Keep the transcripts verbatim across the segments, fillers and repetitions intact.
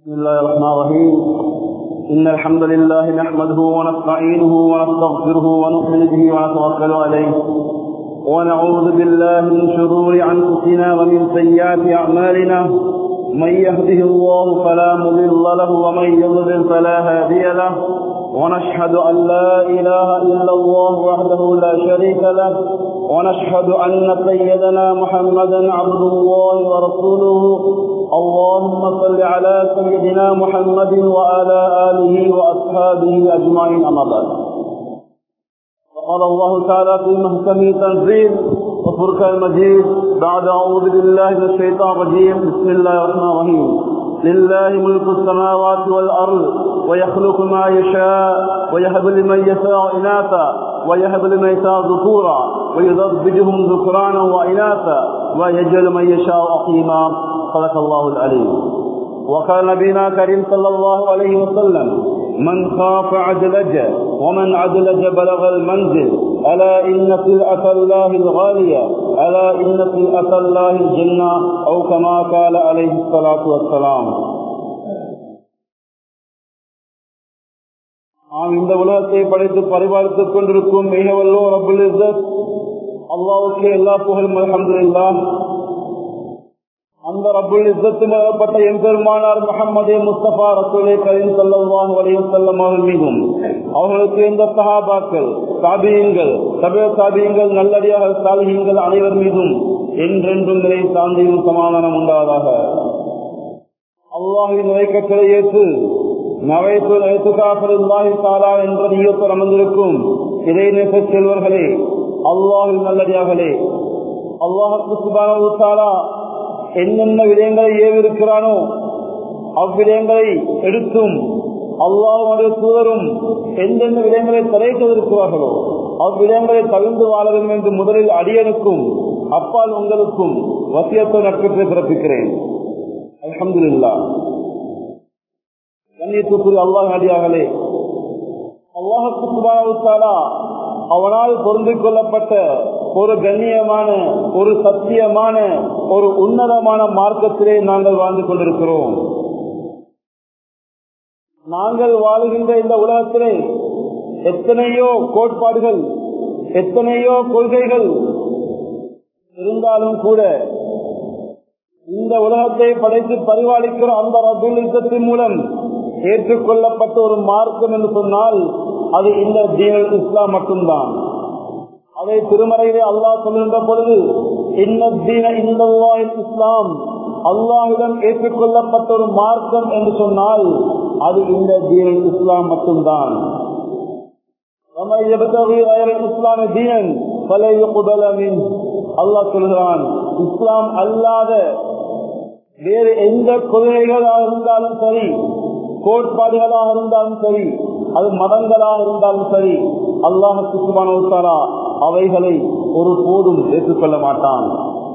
بسم الله الرحمن الرحيم. إن الحمد لله نحمده ونستعينه ونستغفره ونؤمن به ونتوكل عليه ونعوذ بالله من شرور أنفسنا ومن سيئات أعمالنا. من يهده الله فلا مضل له ومن يضلل فلا هادي له. ونشهد أن لا إله إلا الله وحده لا شريك له. ونشهد أن سيدنا محمدا عبد الله ورسوله. اللهم صل على سيدنا محمد وعلى آله وأصحابه أجمعين. أما بعد، قال الله تعالى في محكم تنزيل وفرقان المجيد بعد أعوذ بالله من الشيطان الرجيم. بسم الله الرحمن الرحيم. لله ملك السماوات والأرض ويخلق ما يشاء ويهب لمن يشاء إناثا ويهب لمن يشاء ذكورا ويزوجهم ذكرانا وإناثا ويجعل من يشاء عقيما. صدق الله العليم. وقال نبينا كريم صلى الله عليه وسلم: من خاف عدلج ومن عدلج بلغ المنزل. ألا إن سلعة الله الغالية، ألا إن سلعة الله الجنة، أو كما قال عليه الصلاة والسلام. நாம் இந்த உலகத்தை படைத்து பரிபாலித்துக் கொண்டிருக்கும் மிக வல்லோ ரப்புல் இஸ்ஸத் அல்லாஹ்வுக்கு எல்லா புகழும் அல்ஹம்துலில்லாஹ். அந்த ரப்புல் இஸ்ஸத் மேற்பட்ட எம்பெருமானார் முஹம்மது முஸ்தபா ரசூலே கரீம் ஸல்லல்லாஹு அலைஹி வஸல்லம் அவர்கள் மீதும், அவர்களுக்கு இந்த சஹாபாக்கள், தாபியீன்கள், தபே தாபியீன்கள், நல்லடியார்கள், சாலிஹீன்கள் அனைவர் மீதும் என்றென்றும் நிலை சாந்தியும் சமாதானம் உண்டாவதாக. அல்லாஹ்வின் இறைக்கட்டளை ஏற்று நவைத்து நவைத்துகாஃபிருல்லாஹி தஆலா என்ற நியத்தில் அமர்ந்திருக்கும் இறைநேச செல்வர்களே, அல்லாஹ்வின் நல்லடியார்களே, அல்லாஹ் சுப்ஹானஹு வ தஆலா என்னென்ன விடயங்களை ஏவிருக்கிறானோ அவ்விடயங்களை எடுத்தும், அல்லாஹ்வுடைய தூதரும் எந்தெந்த விடயங்களை தடை செய்திருக்கிறார்களோ அவ்விடயங்களை தவிர்த்து வாழ வேண்டும் என்று முதலில் அடியனுக்கும் அப்பால் உங்களுக்கும் வசியத்தை நட்பெற்று பிறப்பிக்கிறேன். அல்ஹம்துலில்லாஹ். கண்ணியத்துக்குரிய அல்லாஹ் அடியார்களே, அல்லாஹ் சுப்ஹானஹு வ தஆலா அவனால் பொருந்திக் கொள்ளப்பட்ட ஒரு கண்ணியமான, ஒரு சத்தியமான, ஒரு உன்னதமான மார்க்கத்திலே நாங்கள் வாழ்ந்து கொண்டிருக்கிறோம். நாங்கள் வாழுகின்ற இந்த உலகத்திலே எத்தனையோ கோட்பாடுகள், எத்தனையோ கொள்கைகள் இருந்தாலும் கூட இந்த உலகத்தை படைத்து பரிபாலிக்கிற அந்த ரப்புல் இஸ்ஸத்தின் மூலம் ஏற்றுக்கொள்ளப்பட்ட ஒரு மார்க்கம் என்று சொன்னால் அது இந்த தீனுல் இஸ்லாம் மட்டும்தான். அதை திருமறையிலே அல்லாஹ் சொல்கின்ற பொழுது, இன்ன தீன இன்தல்லாஹில் இஸ்லாம், அல்லாஹ்விடம் ஏற்றுக்கொள்ளப்பட்ட ஒரு மார்க்கம் என்று சொன்னால் அது இந்த தீனுல் இஸ்லாம் மட்டும்தான். அல்லாஹ் சொல்கிறான், இஸ்லாம் அல்லாத வேறு எந்த கொள்கைகளாக இருந்தாலும் சரி, கோட்பாடுகளாக இருந்தாலும் சரி, அது மதங்களாக இருந்தாலும் சரி, அல்லாஹ் சுப்ஹானஹு வ தஆலா அவைகளை ஒரு போதும் ஏற்றுக்கொள்ள மாட்டான்.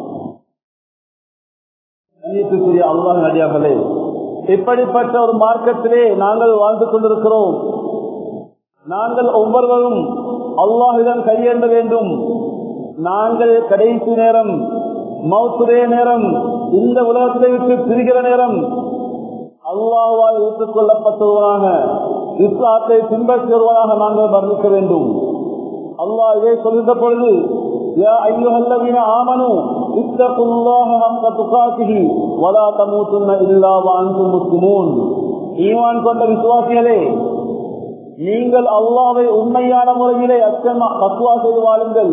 அல்லாஹ் நடிகார்களே, இப்படிப்பட்ட ஒரு மார்க்கத்திலே நாங்கள் வாழ்ந்து கொண்டிருக்கிறோம். நாங்கள் ஒவ்வொருவரும் அல்லாஹ்விடம் கையேந்த வேண்டும். நாங்கள் கடைசி நேரம், மௌத்துடைய நேரம், இந்த உலகத்தை விட்டு பிரிகிற நேரம் அல்லாஹ்வால் ஏற்றுக்கொள்ளப்பட்டவராக, இஸ்லாத்தை பின்பற்றுவதாக நாங்கள் வர்ணிக்க வேண்டும். அல்லாஹ் இதை சொல்கின்ற பொழுது, யா அய்யுஹல்லதீன ஆமனூ இத்தகுல்லாஹ ஹக்க துகாத்திஹி வலா தமூதுன்ன இல்லா வ அன்தும் முஸ்லிமூன். ஈமான் கொண்ட விசுவாசிகளே, நீங்கள் அல்லாஹ்வை உண்மையான முறையிலே அச்சமா தக்வா செய்து வாழுங்கள்.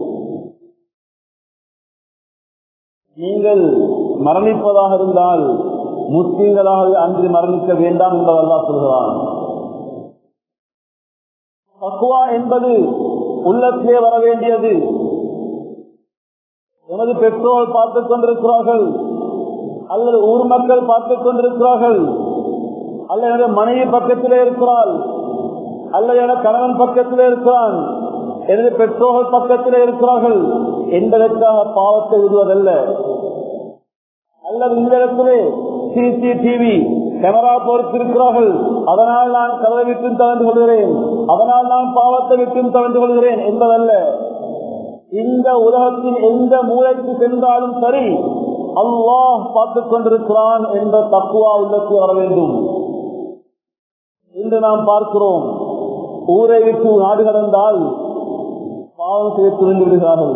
நீங்கள் மரணிப்பதாக இருந்தால் முஸ்லிம்களாக அன்று மரணிக்க வேண்டாம் என்று அல்லாஹ் சொல்கிறான். தக்வா என்பது உள்ளத்திலே வர வேண்டியது. எனது பெற்றோர் பார்த்துக் கொண்டிருக்கிறார்கள், அல்லது ஊர் மக்கள் பார்த்துக் கொண்டிருக்கிறார்கள், அல்லது எனது மனைவி பக்கத்திலே இருக்கிறாள், அல்லது எனது கணவன் பக்கத்திலே இருக்கிறான், எனது பெற்றோர்கள் பக்கத்திலே இருக்கிறார்கள் என்பதற்காக பாவத்தை விடுவதல்ல. அல்லது இந்த இடத்திலே சிசிடிவி கேமரா பொறுத்திருக்கிறார்கள், அதனால் நான் கதவை விட்டும் தவழ்ந்து கொள்கிறேன், அதனால் நான் பாவத்தை விட்டும் தவழ்ந்து கொள்கிறேன் என்பதல்ல. இந்த உலகத்தின் எந்த மூலைக்கு சென்றாலும் சரி, அல்லாஹ் பார்த்துக் கொண்டிருக்கிறான் என்ற தக்குவா உள்ளத்தில் வர வேண்டும். இன்று நாம் பார்க்கிறோம், ஊரை விட்டு நாடு கடந்தால் பாவம் செய்ய துணிந்து விடுகிறார்கள்.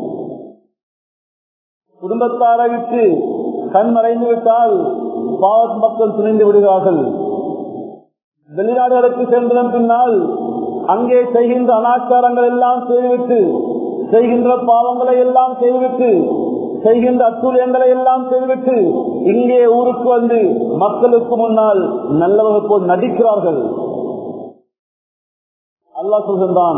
குடும்பத்தாரை விட்டு கண் மறைந்து விட்டால் பாவ மக்கள் துணிந்து விடுகிறார்கள். வெளிநாடுகளுக்கு சென்றதன் பின்னால் அங்கே செய்கின்ற அனாச்சாரங்கள் எல்லாம் செய்துவிட்டு, செய்கின்ற பாவங்களை எல்லாம் செய்துவிட்டு, செய்கின்ற அத்துரியங்களை எல்லாம் செய்துவிட்டு இங்கே ஊருக்கு வந்து மக்களுக்கு முன்னால் நல்லவர்கள் போல் நடிக்கிறார்கள். அல்லாஹ் சொல்கின்றான்,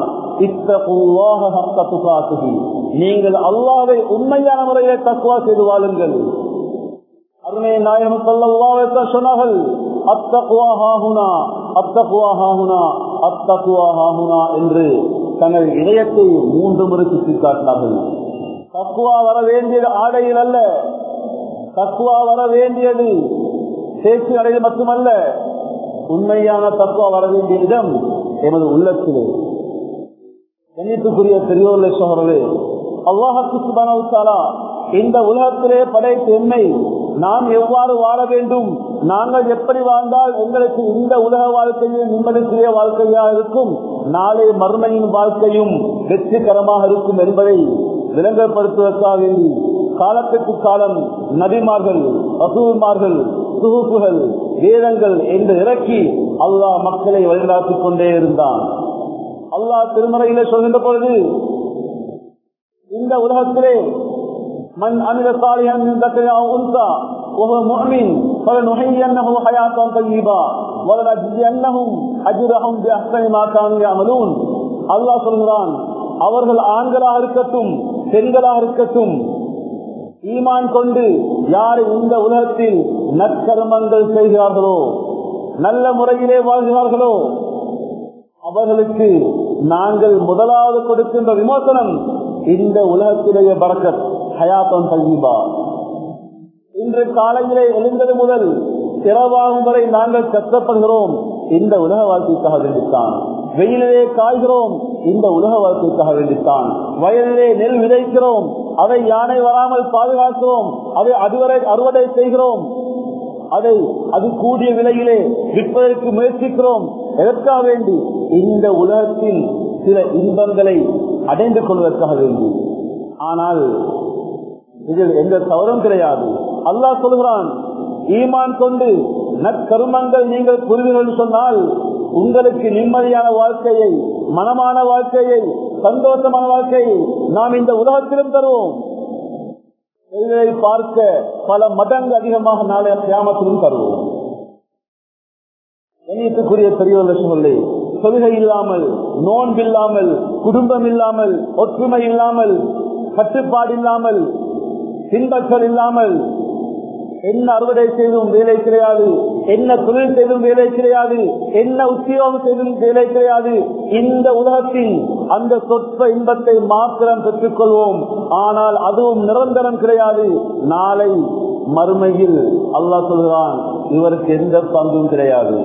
நீங்கள் அல்லாஹ்வை உண்மையான முறையிலே தக்வா செய்து வாழுங்கள். அருமை நாயகம் ஸல்லல்லாஹு அலைஹி வஸல்லம் சொன்னார்கள், அத்தக்வா ஹாஹுனா அத்தக்வா ஹாஹுனா அத்தக்வா ஹாஹுனா என்று தங்கள் இதயத்தை மூன்று முறை சுற்றி காட்டினார்கள். தக்வா வர வேண்டியது ஆடையில் அல்ல, தக்வா வர வேண்டியது பேச்சு அடையில் மட்டுமல்ல, உண்மையான தக்வா வர வேண்டிய இடம் எமது உள்ளத்திலே. கண்ணியத்துக்குரிய பெரியோர்களே சகோதரர்களே, அல்லாஹ் சுப்ஹானஹு வ தஆலா இந்த உலகத்திலே படைத்த எம்மை நாம் எவ்வாறு வாழ வேண்டும், நாங்கள் எப்படி வாழ்ந்தால் எங்களுக்கு இந்த உலக வாழ்க்கையும் நிம்மதிக்குரிய வாழ்க்கையாக இருக்கும், நாளை மறுமையின் வாழ்க்கையும் வெற்றிகரமாக இருக்கும் என்பதை விளங்கப்படுத்துவதற்காக வேண்டி காலத்துக்கு காலம் நபிமார்கள், ரசூல்மார்கள், சுஹூஃபுகள், வேதங்கள் என்று இறக்கி அல்லாஹ் மக்களை வழிநடத்திக் கொண்டே இருந்தான். அல்லாஹ் திருமறையிலே சொல்கின்ற பொழுது, இந்த உலகத்திலே மன் அமில சாலிஹன் மின் தக்ரின் அவ் உன்ஸா வஹுவ முஃமின் ஃபலனுஹய்யின்னஹு ஹயாத்தன் தய்யிபா வலனஜ்ஸியன்னஹும் அஜ்ரஹும் பிஅஹ்ஸனி மா கானூ யஅமலூன். அல்லாஹ் சொல்கிறான், அவர்கள் ஆண்களாக இருக்கட்டும் பெண்களாக இருக்கட்டும், ஈமான் கொண்டு யார் இந்த உலகத்தில் நற்கர்மங்கள் செய்கிறார்களோ, நல்ல முறையிலே வாழ்கிறார்களோ, அவர்களுக்கு நாங்கள் முதலாவது கொடுக்கின்ற விமோசனம் இந்த உலகத்திலேயே பரக்கத் ஹயாத்தன் தய்யிபா. இன்று காலையிலே எழுந்தது முதல் இரவாகும் வரை நாங்கள் கஷ்டப்படுகிறோம், இந்த உலக வாழ்க்கைக்காக வேண்டித்தான். வெயிலே காய்கிறோம், இந்த உலக வாழ்க்கைக்காக வேண்டித்தான். வயலிலே நெல் விதைக்கிறோம், அதை யானை வராமல் பாதுகாக்கிறோம், அதை அதுவரை அறுவடை செய்கிறோம், அதை அது கூடிய விலையிலே விற்பதற்கு முயற்சிக்கிறோம். எதற்காக வேண்டி? இந்த உலகத்தில் சில இன்பங்களை அடைந்து கொள்வதற்காக வேண்டி. ஆனால் இதில் எந்த தவறும் கிடையாது. அல்லாஹ் சொல்கிறான், ஈமான் கொண்டு நற்கருமங்கள் நீங்கள் புரிவீர்கள் சொன்னால் உங்களுக்கு நிம்மதியான வாழ்க்கையை, மனமான வாழ்க்கையை, சந்தோஷமான வாழ்க்கையை நாம் இந்த உலகத்திலும் தருவோம். இதை பார்க்க பல மடங்கு அதிகமாக நாளைய கியாமத்திலும் தருவோம். கண்ணியத்துக்குரிய பெரியவர்கள் சொல்லி, தொழுகை இல்லாமல், நோன்பில்லாமல், குடும்பம் இல்லாமல், ஒற்றுமை இல்லாமல், கட்டுப்பாடு இல்லாமல், பின்பற்றல் இல்லாமல், என்ன அறுவடை செய்தும் வேலை கிடையாது, என்ன தொழில் செய்தும் வேலை கிடையாது, என்ன உத்தியோகம் செய்தும் வேலை கிடையாது. இந்த உலகத்தின் அந்த சொற்ப இன்பத்தை மாத்திரம் பெற்றுக் கொள்வோம். ஆனால் அதுவும் நிரந்தரம் கிடையாது. நாளை மறுமையில் அல்லாஹ் சொல்கிறான், இவருக்கு எந்த பங்கும் கிடையாது.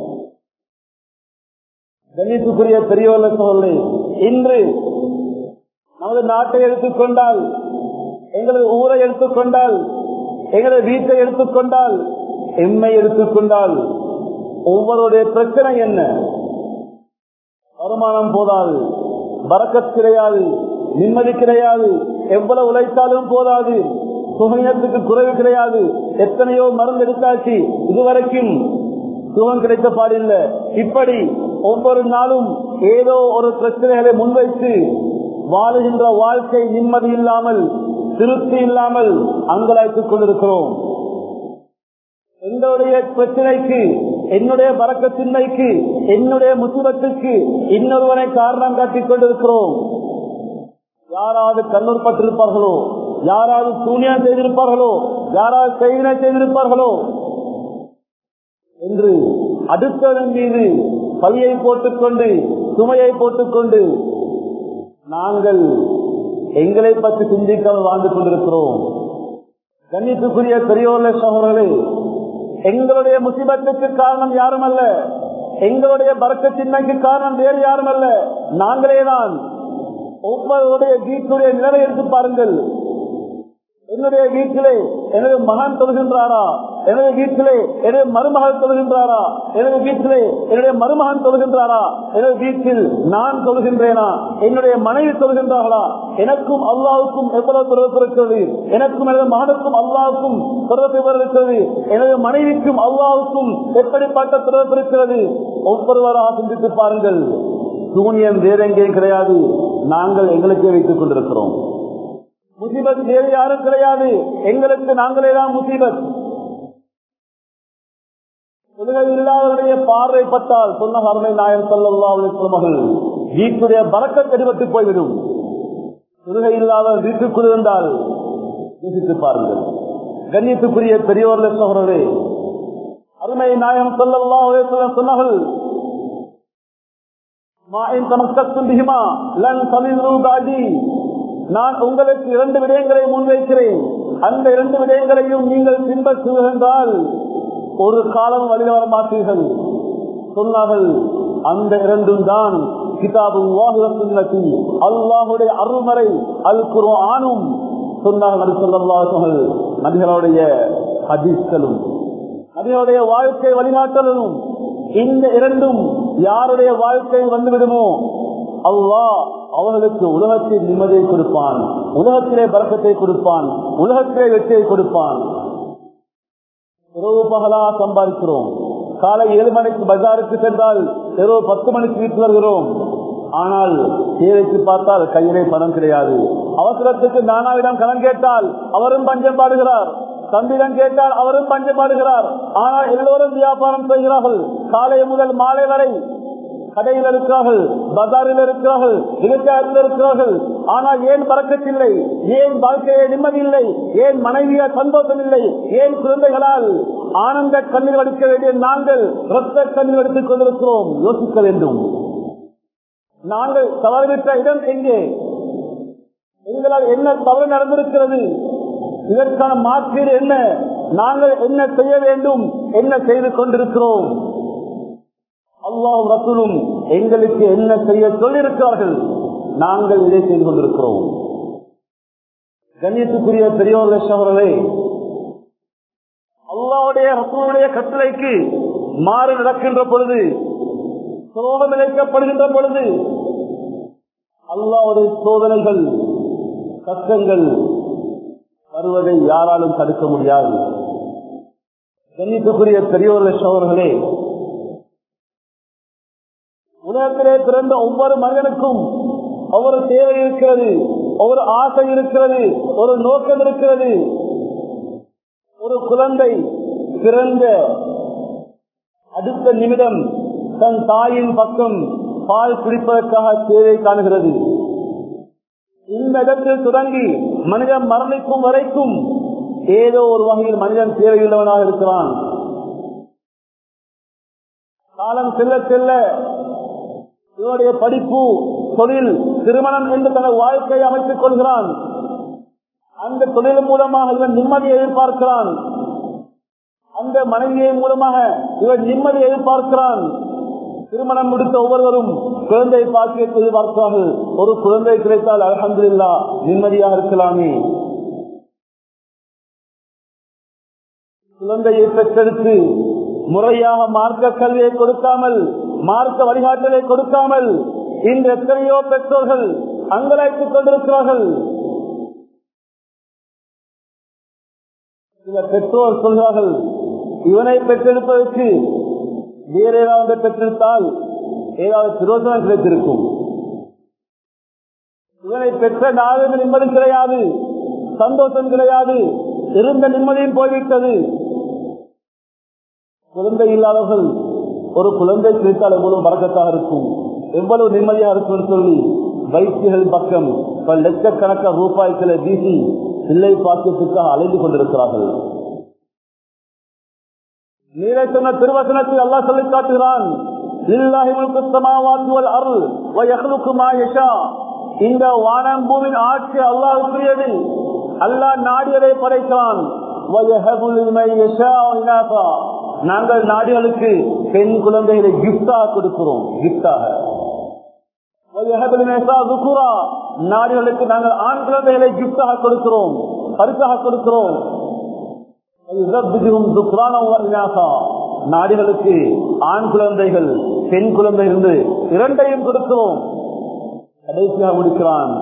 கணித்துக்குரிய பெரியவர்கள் சொல்லி, இன்று நமது நாட்டை எடுத்துக்கொண்டால், எங்களது ஊரை எடுத்துக்கொண்டால், எங்களது வீட்டை எடுத்துக்கொண்டால், எம்மை எடுத்துக்கொண்டால், ஒவ்வொருடைய பிரச்சனை என்ன? வருமானம் போதாது, பரக்கத் கிடையாது, நிம்மதி கிடையாது, எவ்வளவு உழைத்தாலும் போதாது, சுகத்துக்கு குறைவு கிடையாது, எத்தனையோ மருந்து எடுத்தாச்சு, இதுவரைக்கும் சுகம் கிடைத்த பாடில்லை. இப்படி ஒவ்வொரு நாளும் ஏதோ ஒரு பிரச்சனைகளை முன்வைத்து வாழுகின்ற வாழ்க்கை நிம்மதி இல்லாமல், திருப்தி இல்லாமல் அங்கலாய்த்துக் கொண்டிருக்கிறோம். என்னுடைய பிரச்சனைக்கு, என்னுடைய பரக்கத்தின்மைக்கு, என்னுடைய முசிபத்துக்கு இன்னொருவனை காரணம் காட்டிக் கொண்டிருக்கிறோம். யாராவது கண்ணூர் பட்டிருப்பார்களோ, யாராவது சூனியம் செய்திருப்பார்களோ, யாராவது செய்வினை செய்திருப்பார்களோ என்று அடுத்தவன் மீது பழியை போட்டுக்கொண்டு, சுமையை போட்டுக்கொண்டு நாங்கள் எங்களை பற்றி சிந்திக்காமல் வாழ்ந்து கொண்டிருக்கிறோம். கண்ணியத்துக்குரிய பெரியோர்களே சகோதரர்களே, எங்களுடைய முசிபத்துக்கு காரணம் யாரும் அல்ல, எங்களுடைய பரக்கத்தின்மைக்கு காரணம் வேறு யாரும் அல்ல, நாங்களே தான். ஒவ்வொருடைய வீட்டுடைய நிலைமை எடுத்து பாருங்கள். என்னுடைய வீட்டிலே எனது மகன் தொழுகின்றாரா, எனது வீட்டிலே எனது மருமகள் தொழுகின்றாரா, எனது வீட்டிலே என்னுடைய மருமகன் தொழுகின்றாரா, எனது வீட்டில் நான் தொழுகின்றேனா, என்னுடைய மனைவி தொழுகின்றார்களா, எனக்கும் அல்லாவுக்கும் எவ்வளவு தொடர்பு இருக்கிறது, எனக்கும் எனது மகனுக்கும் அல்லாவுக்கும் தொடர்பு இருக்கிறது, எனது மனைவிக்கும் அல்லாவுக்கும் எப்படிப்பட்ட தொடர்பு இருக்கிறது, ஒவ்வொருவராக சிந்தித்து பாருங்கள். சூனியம் வேற எங்கேயும் கிடையாது, நாங்கள் எங்களுக்கே வைத்துக் கொண்டிருக்கிறோம். முசீபத் வேறு யாரும் கிடையாது, எங்களுக்கு நாங்களே தான் முசீபத். தொழுகை இல்லாதவருடைய பார்வை பட்டால் சொன்ன அருமை நாயகம் ஸல்லல்லாஹு அலைஹி வஸல்லம் வீட்டுடைய பரக்கத் எடுபட்டு போய்விடும். தொழுகை இல்லாதவர் வீட்டுக்குள் இருந்தால் யோசித்து பாருங்கள். கண்ணியத்துக்குரிய பெரியோர்களே சகோதரரே, அருமை நாயகம் ஸல்லல்லாஹு அலைஹி வஸல்லம் சொன்னார்கள், மா இன் தமக்கத்தும் பிஹிமா லன் தலிலு பாதி. நான் உங்களுக்கு இரண்டு விடயங்களை முன்வைக்கிறேன், அந்த இரண்டு விடயங்களையும் நீங்கள் பின்பற்றுவதால் ஒரு காலம் வழியில் வர மாட்டீர்கள். சொன்னார்கள், அந்த இரண்டும் தான் கிதாபுல்லாஹி வ சுன்னதி, அல்லாஹ்வுடைய அருள்மறை அல் குர்ஆனும், சொன்னார்கள் ஸல்லல்லாஹு அலைஹி வஸல்லம் நபிகளுடைய ஹதீஸ்களும் நபிகளுடைய வாழ்க்கை வழிகாட்டலும். இந்த இரண்டும் யாருடைய வாழ்க்கை வந்துவிடுமோ அல்லாஹ் அவர்களுக்கு உலகத்தில் நிம்மதியை கொடுப்பான், உலகத்திலே பரக்கத்தை கொடுப்பான், உலகத்திலே வெற்றியை கொடுப்பான். இரவு பகலா சம்பாதிக்கிறோம், காலை ஏழு மணிக்கு பஜாருக்கு சென்றால் இரவு பத்து மணிக்கு வீட்டு வருகிறோம். ஆனால் தேவைக்கு பார்த்தால் கையிலே பணம் கிடையாது. அவசரத்துக்கு நானாவிடம் கடன் கேட்டால் அவரும் பஞ்சம் பாடுகிறார், தம்பிடம் கேட்டால் அவரும் பஞ்சம் பாடுகிறார். ஆனால் எல்லோரும் வியாபாரம் செய்கிறார்கள், காலை முதல் மாலை வரை கடையில் இருக்கிறார்கள், பஜாரில் இருக்கிறார்கள், விவசாயத்தில் இருக்கிறார்கள். ஆனால் ஏன் பறக்கத்தில்லை, ஏன் வாழ்க்கையை நிம்மதி இல்லை, ஏன் மனைவிய சந்தோஷம் இல்லை, ஏன் குழந்தைகளால் ஆனந்த கண்ணீர் வடிக்க வேண்டிய நாங்கள் ரத்த கண்ணீர் வடித்துக் கொண்டிருக்கிறோம்? யோசிக்க வேண்டும். நாங்கள் தவறிவிட்ட இடம் எங்கே? எங்களால் என்ன தவறு நடந்திருக்கிறது? இதற்கான மாற்றீடு என்ன? நாங்கள் என்ன செய்ய வேண்டும்? என்ன செய்து கொண்டிருக்கிறோம்? அல்லாஹ் ரசூலும் எங்களுக்கு என்ன செய்ய சொல்லியிருக்கிறார்கள், நாங்கள் இதை செய்து கொண்டிருக்கிறோம். கண்ணியத்துக்குரிய பெரியோர்களே சகோதரர்களே, அல்லாஹ்வுடைய ரசூலுடைய கட்டளைக்கு மாறு நடக்கின்ற பொழுது, சோதனை இழைக்கப்படுகின்ற பொழுது அல்லாஹ்வுடைய சோதனைகள் கஷ்டங்கள் வருவதை யாராலும் தடுக்க முடியாது. கண்ணியத்துக்குரிய பெரியோர்களே சகோதரர்களே, உலகத்திலே பிறந்த ஒவ்வொரு மகனுக்கும் ஒவ்வொரு தேவை இருக்கிறது, ஒவ்வொரு ஆசை இருக்கிறது, ஒரு நோக்கம் இருக்கிறது. ஒரு குழந்தை பிறந்த அடுத்த நிமிடம் தன் தாயின் பக்கம் பால் குடிப்பதற்காக தேவை காணுகிறது. இந்த இடத்தில் தொடங்கி மனிதன் மரணிக்கும் வரைக்கும் ஏதோ ஒரு வகையில் மனிதன் தேவையுள்ளவனாக இருக்கிறான். காலம் செல்ல செல்ல இவனுடைய படிப்பு, தொழில், திருமணம் என்று தனது வாழ்க்கையை அமைத்துக் கொள்கிறான். அந்த தொழில் மூலமாக இவன் நிம்மதியை எதிர்பார்க்கிறான், அந்த மனைவியை மூலமாக இவன் நிம்மதியை எதிர்பார்க்கிறான். திருமணம் முடித்த ஒவ்வொருவரும் குழந்தை பாக்கியத்தை எதிர்பார்க்கிறார்கள். ஒரு குழந்தை கிடைத்தால் அல்ஹம்துலில்லாஹ் நிம்மதியாக இருக்கலாமே. குழந்தையை பெற்றெடுத்து முறையாக மார்க்க கல்வியை கொடுக்காமல், மார்க்க வழிகாட்டலை கொடுக்காமல் இன்று எத்தனையோ பெற்றோர்கள் அங்கலாய்த்துக் கொண்டிருக்கிறார்கள். சில பெற்றோர் சொல்கிறார்கள், இவனை பெற்றெடுப்பதற்கு வேற ஏதாவது பெற்றெடுத்தால் ஏதாவது பிரயோஜனம் கிடைத்திருக்கும், இவனை பெற்ற நாளும் நிம்மதி கிடையாது, சந்தோஷம் கிடையாது, இருந்த நிம்மதியும் போய்விட்டது. குழந்தை இல்லாதவர்கள் ஒரு குழந்தை கிடைத்தால் எவ்வளவு பரக்கத்தாக இருக்கும், எவ்வளவு நிம்மதியாக இருக்கும் சொல்லி வைத்தியர்கள் பக்கம் பல லட்சக்கணக்கான ரூபாய்களை வீசி பிள்ளை பாக்கியத்துக்காக அலைந்து கொண்டிருக்கிறார்கள். நீரை சொன்ன திருவசனத்தில் அல்லாஹ் சொல்லி காட்டுகிறான், இந்த வானம் பூமியின் ஆட்சி அல்லாஹ்வுடையது, அல்லாஹ் நாடியதை படைக்கிறான். நாங்கள் நாடுகளுக்கு பெண் குழந்தைகளை கிஃப்டாக கொடுக்கிறோம். கிஃப்டாக நாடுகளுக்கு நாங்கள் ஆண் குழந்தைகளை கிஃப்டாக கொடுக்கிறோம். பரிசாக கொடுக்கிறோம். நாடுகளுக்கு ஆண் குழந்தைகள் பெண் குழந்தை இருந்து இரண்டையும் கொடுக்கிறோம். கடைசியாக முடிக்கிறான்,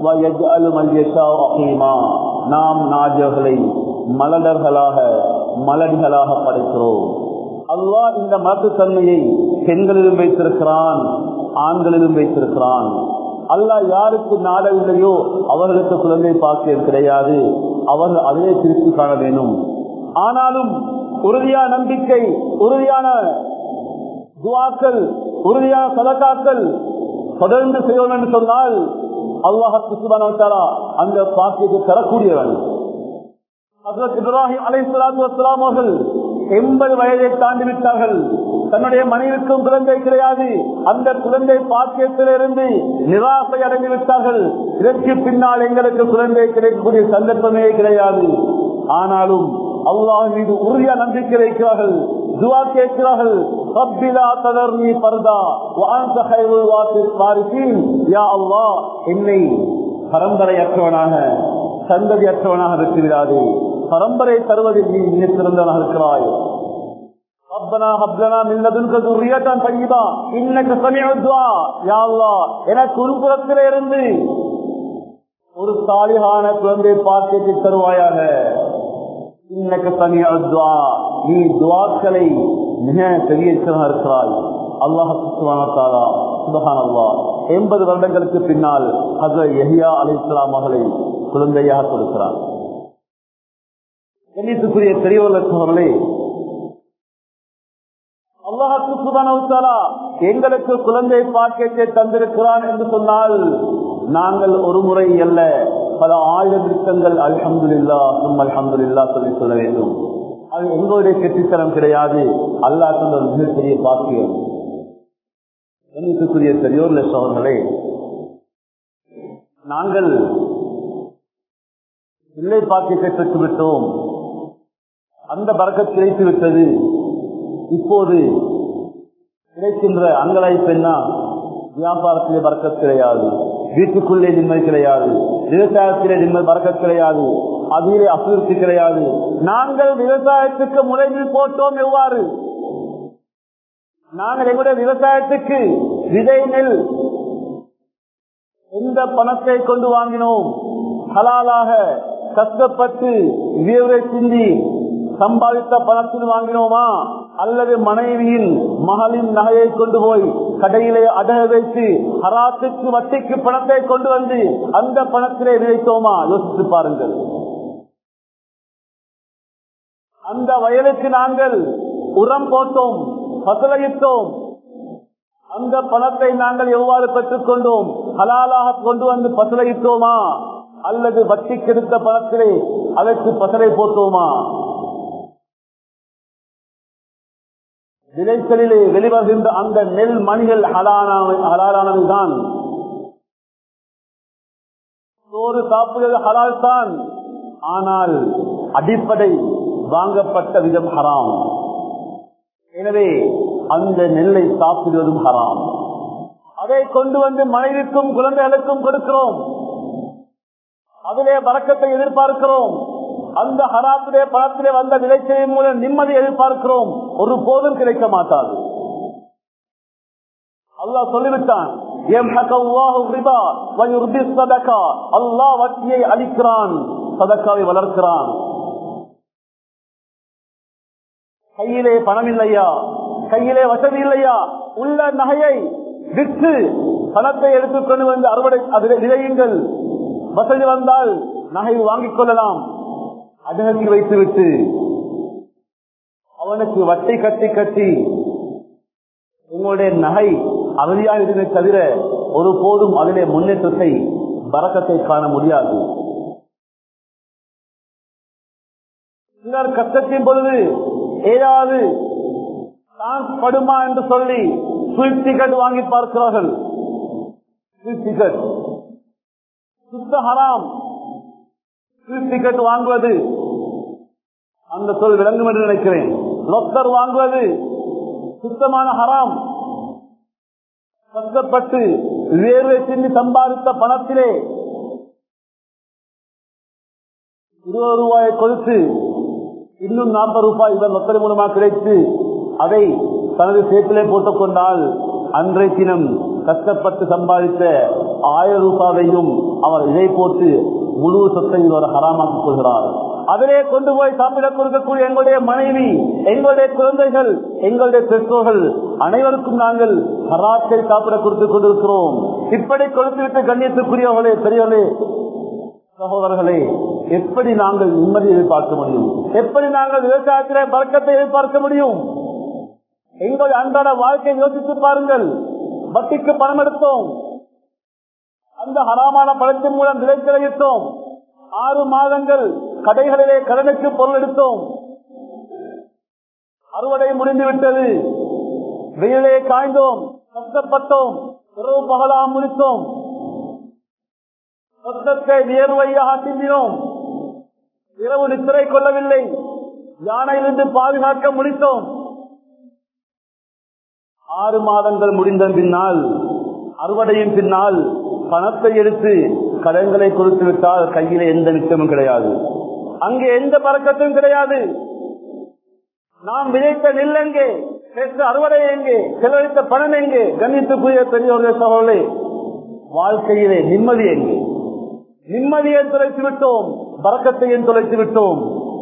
நாம் நாஜர்களை மலடர்களாக மலடிகளாக படைக்கிறோம். அல்லாஹ் இந்த மலட்டுத்தன்மையை பெண்களிலும் வைத்திருக்கிறான், ஆண்களிலும் வைத்திருக்கிறான். அல்லாஹ் யாருக்கு நாடவில்லையோ அவர்களுக்கு குழந்தை பாக்கியம் கிடையாது, அவர்கள் அதே திருப்பி காண வேண்டும். ஆனாலும் உறுதியான நம்பிக்கை, உறுதியான துஆக்கள், உறுதியான சதகாக்கள் தொடர்ந்து செய்யணும் என்று சொன்னால் அல்லாஹ் சுப்ஹானஹு வ தஆலா அந்த பாக்கியத்தை தரக்கூடியவன். ஹஜ்ரத் இப்ராஹிம் அலைஹிஸ்ஸலாத்து வஸ்ஸலாம் அவர்கள் எண்பது வயதை தாண்டி விட்டார்கள். தன்னுடைய மனைவிக்கும் குழந்தை கிடையாது. அந்த குழந்தை பாக்கியத்திலிருந்து நிராசை அடைந்து விட்டார்கள். இதற்கு பின்னால் எங்களுக்கு குழந்தை கிடைக்கக்கூடிய சந்தர்ப்பமே கிடையாது. ஆனாலும் அல்லாஹ் மீது உறுதியா நம்பிக்கை வைக்கிறார்கள், துஆ கேட்கிறார்கள். ரப்பிலா ததர்னி ஃபர்தா வ அன்த கைருல் வாரிஸீன். யா அல்லாஹ், என்னை பரம்பரையற்றவனாக சந்ததியற்றவனாக இருக்கிறாது, பரம்பரை தருவதில் நீ மிக சிறந்தவனாக இருக்கிறாய். ரப்பனா ஹப் லனா மின் லதுன்க ذُرِّيَّةً طَيِّبَةً إِنَّكَ سَمِيعُ الدُّعَاء. யா அல்லாஹ், எனக்கு உன்புறத்திலே இருந்து ஒரு சாலிஹான குழந்தை பாக்கியத்தை தருவாயாக. இன்னக சமீஉ துஆ, நீ துஆக்களை மிக செவியேற்றவனாக இருக்கிறாய். அல்லாஹ் சுப்ஹானஹு வ தஆலா சுப்ஹானல்லாஹ் எண்பது வருடங்களுக்கு பின்னால் ஹஜ்ரத் யஹ்யா அலைஹிஸ்ஸலாம் அவர்களை குழந்தையாக கொடுக்கிறார். கண்ணியத்துக்குரிய பெரியவர்களே, அல்லாஹ் சுப்ஹானஹு வ தஆலா எங்களுக்கு குழந்தை பாக்கியத்தை தந்திருக்கிறான் என்று சொன்னால் நாங்கள் ஒரு முறை அல்ல பல ஆயிரம் நிறுத்தங்கள் அல்ஹம்துலில்லாஹ் சும்ம அல்ஹம்துலில்லாஹ் சொல்லி சொல்ல வேண்டும். அது எங்களுடைய கெட்டித்தனம் கிடையாது, அல்லாஹ் தந்த ஒரு மிகப்பெரிய பாக்கியம். கண்ணியத்துக்குரிய பெரியோர்களே சகோதரர்களே, நாங்கள் பிள்ளை பாக்கியத்தை பெற்றுவிட்டோம், அந்த பரக்கத் கிடைத்து விட்டது. இப்போது கிடைக்கின்ற அங்கலாய்ப்பு என்ன? வியாபாரத்திலே பரக்கத் கிடையாது, வீட்டுக்குள்ளே நிம்மதி கிடையாது, விவசாயத்திலே நிம்மதி பரக்கத் கிடையாது, அதிலே அபிவிருத்தி கிடையாது. நாங்கள் விவசாயத்துக்கு முறையில் போட்டோம். எவ்வாறு? நாங்கள் எங்களுடைய விவசாயத்துக்கு விதை நெல் எந்த பணத்தை கொண்டு வாங்கினோம்? ஹலாலாக கஷ்டப்பட்டு வியர்வை சிந்தி சம்பாதித்த பணத்தில் வாங்கினோமா? அல்லது மனைவியின் மகளின் நகையை கொண்டு போய் கடையிலே அடக வைத்து ஹராத்துக்கு வட்டிக்கு பணத்தை கொண்டு வந்து அந்த பணத்திலே விதைத்தோமா? யோசித்து பாருங்கள். அந்த வயலுக்கு நாங்கள் உரம் போட்டோம், பசலையிட்டோம். அந்த பணத்தை நாங்கள் எவ்வாறு பெற்றுக் கொண்டோம்? ஹலாலாக கொண்டு வந்து பசலையிட்டோமா? அல்லது வட்டிக்கு எடுத்த பணத்திலே அதற்கு பசலை போட்டோமா? விளைச்சலிலே வெளிவருகின்ற அந்த நெல் மணிகள் ஹலாலானதுதான். சோறு சாப்பிடுவது ஹலால் தான், ஆனால் அடிப்படை வாங்கப்பட்ட விதம் ஹராம். எனவே அந்த நெல்லை சாப்பிடுவதும் ஹராம். அதை கொண்டு வந்து மனைவிக்கும் குழந்தைகளுக்கும் கொடுக்கிறோம், அதிலே பரக்கத்தை எதிர்பார்க்கிறோம். அந்த ஹராத்திலே பணத்திலே வந்த விளைச்சலின் மூலம் நிம்மதி எதிர்பார்க்கிறோம், ஒரு போதும் கிடைக்க மாட்டாது. அல்லாஹ் சொல்லிவிட்டான், அல்லாஹ் வட்டியை அளிக்கிறான், சதக்காவை வளர்க்கிறான். கையிலே பணம் இல்லையா, கையிலே வசதி இல்லையா, உள்ள நகையை விற்று பணத்தை எடுத்துக்கொண்டு வந்து அறுவடை அதில் விளையுங்கள். வசதி வந்தால் நகை வாங்கிக் கொள்ளலாம். அடகி வைத்துவிட்டு அவனுக்கு வட்டை கட்டி கட்டி உங்களுடைய நகை அறுதியாக இருந்ததை தவிர ஒரு போதும் அதிலே முன்னேற்றத்தை பரக்கத்தை காண முடியாது. சிலர் கஷ்டத்தின் பொழுது ஏதாவது சான்ஸ் படுமா என்று சொல்லி ஸ்வீட் டிக்கெட் வாங்கி பார்க்கிறார்கள். ஸ்வீட் டிக்கெட் சுத்த ஹராம். ஸ்வீட் டிக்கெட் வாங்குவது அந்த சொல் விளங்கும் என்று நினைக்கிறேன். லொத்தர் வாங்குவது சுத்தமான ஹராம். கஷ்டப்பட்டு வேர்வை சிந்தி சம்பாதித்த பணத்திலே இருபது ரூபாயை கொடுத்து இன்னும் நாற்பது ரூபாய் இவர் லொத்தரி மூலமாக கிடைத்து அதை தனது சேற்றிலே போட்டுக் கொண்டால் அன்றைய தினம் கஷ்டப்பட்டு சம்பாதித்த ஆயிரம் ரூபாயையும் அவர் இதை போட்டு முழு சொத்தையும் அவர் ஹராமாக்கிக் கொள்கிறார். அதிலே கொண்டு போய் சாப்பிட கொடுக்கக்கூடிய எங்களுடைய மனைவி, எங்களுடைய குழந்தைகள், எங்களுடைய பெற்றோர்கள் அனைவருக்கும் நாங்கள் ஹராத்தை சாப்பிட கொடுத்துக் கொண்டிருக்கிறோம். இப்படி கொடுத்துவிட்டு கண்ணியத்துக்குரியவர்களே, பெரியவர்களே, சகோதரர்களே, எப்படி நாங்கள் நிம்மதி எதிர்பார்க்க முடியும்? எப்படி நாங்கள் விவசாயத்திலே பறக்கத்தை எதிர்பார்க்க முடியும்? எங்கள் அன்றாட வாழ்க்கையை யோசித்து பாருங்கள். வட்டிக்கு பணம் எடுத்தோம், அந்த ஹராமான பணத்தின் மூலம் விளைச்சலையிட்டோம். ஆறு மாதங்கள் கடைகளிலே கடனுக்கு பொருள் எடுத்தோம். அறுவடை முடிந்துவிட்டது. வெயிலே காய்ந்தோம், கஷ்டப்பட்டோம், இரவு பகலாக முடித்தோம். சொத்தத்தை வியர்வையாக சிந்தினோம். இரவு நித்திரை கொள்ளவில்லை. யானையிலிருந்து பாதுகாக்க முடித்தோம். ஆறு மாதங்கள் முடிந்த பின்னால், அறுவடையின் பின்னால் பணத்தை எடுத்து கடன்களை கொடுத்து விட்டால் கையில எந்த நிச்சயமும் கிடையாது. அங்கே எந்த பறக்கத்தும் கிடையாது. நாம் விதைத்த நெல் எங்கே, பெற்ற அறுவடை எங்கே, செலவழித்த பணம் எங்கே? கண்ணியத்துக்குரிய பெரியவர்களே, சகோதரர்களே, வாழ்க்கையிலே நிம்மதி எங்கே? நிம்மதியை தொலைத்து விட்டோம், பறக்கத்தையும் தொலைத்து விட்டோம்.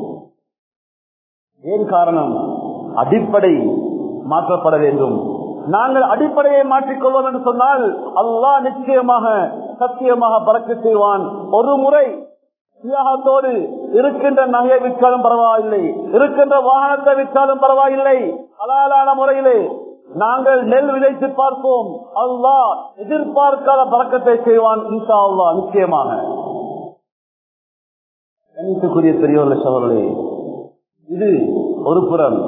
ஏன் காரணம்? அடிப்படை மாற்றப்பட வேண்டும். நாங்கள் அடிப்படையை மாற்றிக்கொள்வோம் என்று சொன்னால் அல்லாஹ் நிச்சயமாக சத்தியமாக பறக்க செய்வான். ஒரு முறை தியாகத்தோடு இருக்கின்ற நகையை விற்றாலும் பரவாயில்லை, இருக்கின்ற வாகனத்தை விற்றாலும் பரவாயில்லை, ஹலாலான முறையிலே நாங்கள் நெல் விதைத்து பார்ப்போம். அல்லாஹ் எதிர்பார்க்காத பறக்கத்தை செய்வான் இன்ஷா அல்லாஹ் நிச்சயமாக. கணித்துக்குரிய பெரியவர்களே, சகோதரர்களே, இது ஒரு புறம்.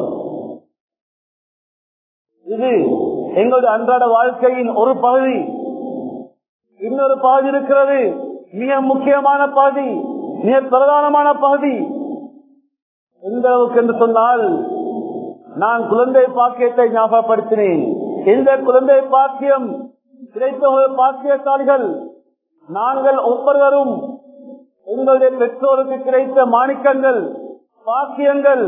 இது எங்களுடைய அன்றாட வாழ்க்கையின் ஒரு பகுதி. இன்னொரு பகுதி இருக்கிறது, மிக முக்கியமான பகுதி, மிக பிரதானமான பகுதி. எந்த அளவுக்கு என்று சொன்னால், நான் குழந்தை பாக்கியத்தை ஞாபகப்படுத்தினேன். எந்த குழந்தை பாக்கியம் கிடைத்த பாக்கியசாலிகள் நாங்கள் ஒவ்வொருவரும் எங்களுடைய பெற்றோருக்கு கிடைத்த மாணிக்கங்கள், பாக்கியங்கள்.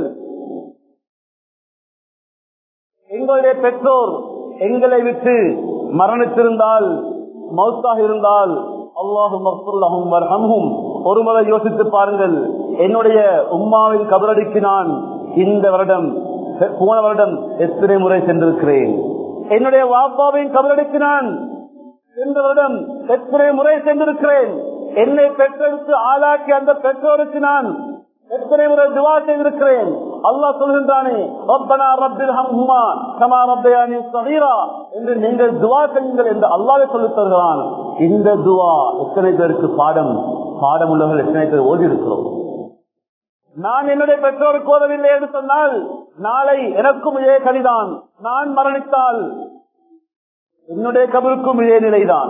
எங்களுடைய பெற்றோர் எங்களை விட்டு மரணித்திருந்தால், மௌத்தாக இருந்தால், அல்லாஹும் மக்ஃபிர்லஹும் வர்ஹம்ஹும், ஒருமுறை யோசித்து பாருங்கள். என்னுடைய உம்மாவின் கபரடிக்கு நான் இந்த வருடம், போன வருடம் எத்தனை முறை சென்றிருக்கிறேன். என்னுடைய வாப்பாவின் கபரடிக்கு நான் இந்த வருடம் எத்தனை முறை சென்றிருக்கிறேன். என்னை பெற்றெடுத்து ஆளாக்கி அந்த பெற்றோருக்கு நான் எத்தனை முறை துவா செய்திருக்கிறேன். அல்லாஹ் சொல்கின்றானே, ரப்பனா ரப்பிர்ஹம்ஹுமா கமா ரப்பயானி ஸகீரா என்று நீங்கள் துவா செய்யுங்கள் என்று அல்லாஹ்வே சொல்லித் தருகிறான். இந்த துவா எத்தனை பேருக்கு பாடம் பாடம் உள்ளவர்கள் எத்தனை பேர் ஓதி இருக்கிறோம். நான் என்னுடைய பெற்றோருக்கு ஓதவில்லை என்று சொன்னால் நாளை எனக்கும் இதே கதிதான். நான் மரணித்தால் என்னுடைய கபருக்கும் இதே நிலைதான்.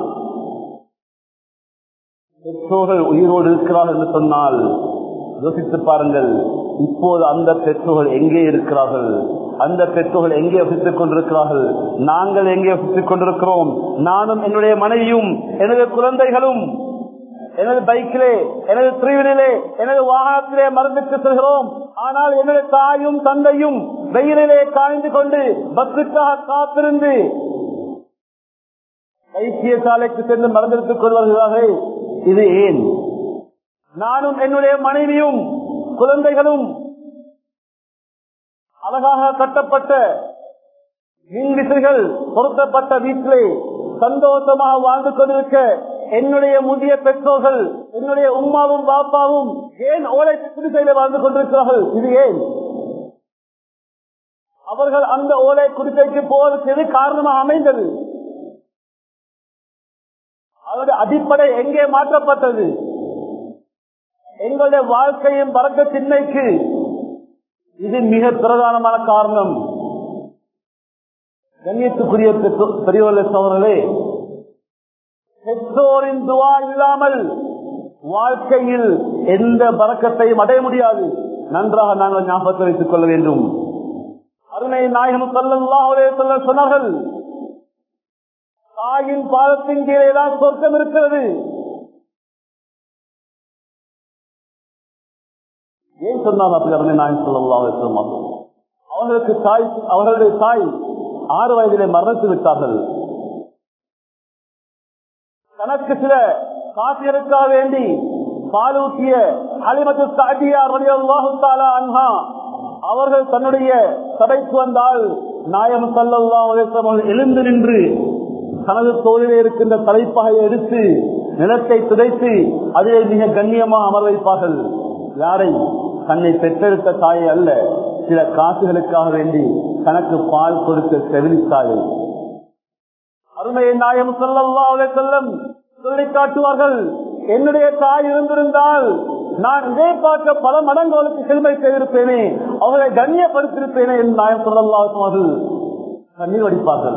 பெற்றோர்கள் உயிரோடு இருக்கிறார்கள் என்று சொன்னால் யோசித்து பாருங்கள், இப்போது அந்த பெற்றோர்கள் எங்கே இருக்கிறார்கள்? அந்த பெற்றோர்கள் எங்கே வசித்துக் கொண்டிருக்கிறார்கள்? நாங்கள் எங்கே வசித்துக் கொண்டிருக்கிறோம்? நானும் என்னுடைய மனைவியும் எனது குழந்தைகளும் எனது பைக்கிலே, எனது திருவிழிலே, எனது வாகனத்திலே மருந்துக்கு செல்கிறோம். ஆனால் என்னுடைய தாயும் தந்தையும் வெயிலிலே காய்ந்து கொண்டு பஸ்ஸுக்காக காத்திருந்து வைத்தியசாலைக்கு சென்று மருந்தெடுத்துக் கொள்வார்கள். இது ஏன்? நானும் என்னுடைய மனைவியும் குழந்தைகளும் அழகாக கட்டப்பட்ட மின்விசைகள் பொருத்தப்பட்ட வீட்டிலே சந்தோஷமாக வாழ்ந்து கொண்டிருக்க என்னுடைய முதிய பெற்றோர்கள், என்னுடைய உம்மாவும் பாப்பாவும் ஏன் ஓலை குடிசையில வாழ்ந்து கொண்டிருக்கிறார்கள்? இது ஏன்? அவர்கள் அந்த ஓலை குடிசைக்கு போவதற்கு எது காரணமாக அமைந்தது? அவருடைய அடிப்படை எங்கே மாற்றப்பட்டது? எங்களுடைய வாழ்க்கையின் பறக்க சின்னைக்கு இது மிக பிரதானமான காரணம். கண்ணியத்துக்குரிய பெரியவர்களே, சகோதரர்களே, பெற்றோரின் துவா இல்லாமல் வாழ்க்கையில் எந்த பறக்கத்தையும் அடைய முடியாது. நன்றாக நாங்கள் ஞாபகத்தில் வைத்துக் கொள்ள வேண்டும். அருணை நாயகம் ஸல்லல்லாஹு அலைஹி வஸல்லம் சொன்னார்கள், தாயின் பாதத்தின் கீழே தான் சொர்க்கம் இருக்கிறது. சொன்னார் அப்படி அருமை நாயகம் ஸல்லல்லாஹு அலைஹி வஸல்லம். அவர்களுக்கு தாய் அவர்களுடைய தாய் ஆறு வயதிலே மரணித்து விட்டார்கள். தனக்கு சில காசியருக்காக வேண்டி பாலூட்டிய ஹலிமத்து ஸஅதியா ரலியல்லாஹு தஆலா அன்ஹா அவர்கள் தன்னுடைய சபைக்கு வந்தால் நாயகம் ஸல்லல்லாஹு அலைஹி வஸல்லம் எழுந்து நின்று தனது தோளிலே இருக்கின்ற தலைப்பாகை எடுத்து நிலத்தை துடைத்து அதிலே மிக கண்ணியமாக அமர் வைப்பார்கள். யாரை? தன்னை பெற்றெடுத்த தாயை அல்ல, சில காசுகளுக்காக வேண்டி தனக்கு பால் கொடுத்த செவிலி தாயை. அருமை நாயகம் ஸல்லல்லாஹு அலைஹி வஸல்லம் சொல்லி காட்டுவார்கள், என்னுடைய தாய் இருந்திருந்தால் நான் இதை பார்க்க பல மடங்கு அவளுக்கு செழுமை செய்திருப்பேனே, அவர்களை கண்ணியப்படுத்திருப்பேனே என்று நாயகம் ஸல்லல்லாஹு அலைஹி வஸல்லம் கண்ணீர் வடிப்பார்கள்.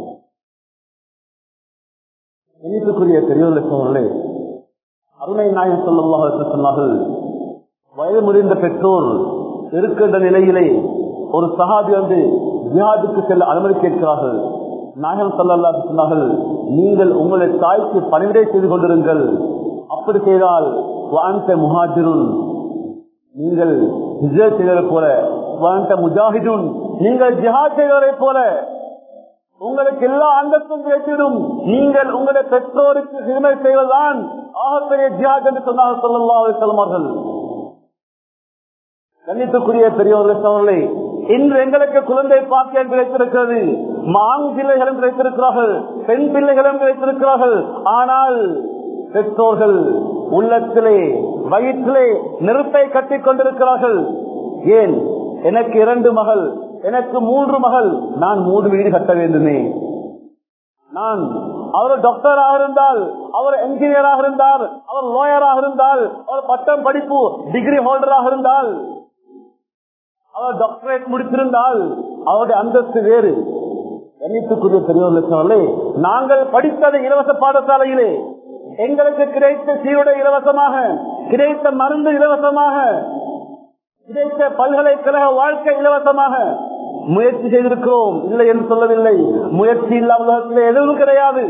எண்ணிக்கைக்குரிய பெரியவர்களே, அருமை நாயகம் ஸல்லல்லாஹு அலைஹி வஸல்லம் சொன்னார்கள், வயது முறிந்த பெற்றோர் இருக்கின்ற நிலையிலே ஒரு சஹாபி வந்து ஜிஹாதுக்கு செல்ல அனுமதி கேட்கிறார்கள். நாயகம் ஸல்லல்லாஹு அலைஹி வஸல்லம் சொன்னார்கள், நீங்கள் உங்களுடைய தாய்க்கு பணிவிடை செய்து கொண்டிருங்கள். அப்படி செய்தால் வாந்த முஹாஜிருன், நீங்கள் ஹிஜ்ரத் செய்ததை போல, வாந்த முஜாஹிதுன், நீங்கள் ஜிஹாத் செய்ததை போல உங்களுக்கு எல்லா அந்தஸ்தும் கிடைத்திடும். நீங்கள் உங்களுடைய பெற்றோருக்கு சிறுமை செய்வதுதான் ஆகப்பெரிய ஜிஹாத் என்று சொன்னார்கள் ஸல்லல்லாஹு அலைஹி வஸல்லம் அவர்கள். கண்ணியத்துக்குரிய பெரியவர்களே, இன்று எங்களுக்கு குழந்தை பாக்கியம் கிடைத்திருக்கிறது, ஆண் பிள்ளைகளும் கிடைத்திருக்கிறார்கள், பெண் பிள்ளைகளும் கிடைத்திருக்கிறார்கள். ஆனால் பெற்றோர்கள் உள்ளத்திலே வயிற்றிலே நெருப்பை கட்டிக் கொண்டிருக்கிறார்கள். ஏன்? எனக்கு இரண்டு மகள், எனக்கு மூன்று மகள், நான் மூன்று வீடு கட்ட வேண்டுமே. நான் அவர் டாக்டராக இருந்தால், அவர் என்ஜினியராக இருந்தால், அவர் லாயராக இருந்தால், அவர் பட்டம் படிப்பு டிகிரி ஹோல்டராக இருந்தால், அவர் டாக்டரேட் முடித்திருந்தால் அவருடைய அந்தஸ்து வேறு. எண்ணித்துக்குரிய பெரியவர்களே, நாங்கள் படித்தது இலவச பாடசாலையிலே, எங்களுக்கு கிடைத்த சீருடை இலவசமாக, கிடைத்த மருந்து இலவசமாக, கிடைத்த பல்கலைக்கழக வாழ்க்கை இலவசமாக முயற்சி செய்திருக்கிறோம், இல்லை என்று சொல்லவில்லை. முயற்சி இல்லாத உலகத்தில் எதுவும் கிடையாது.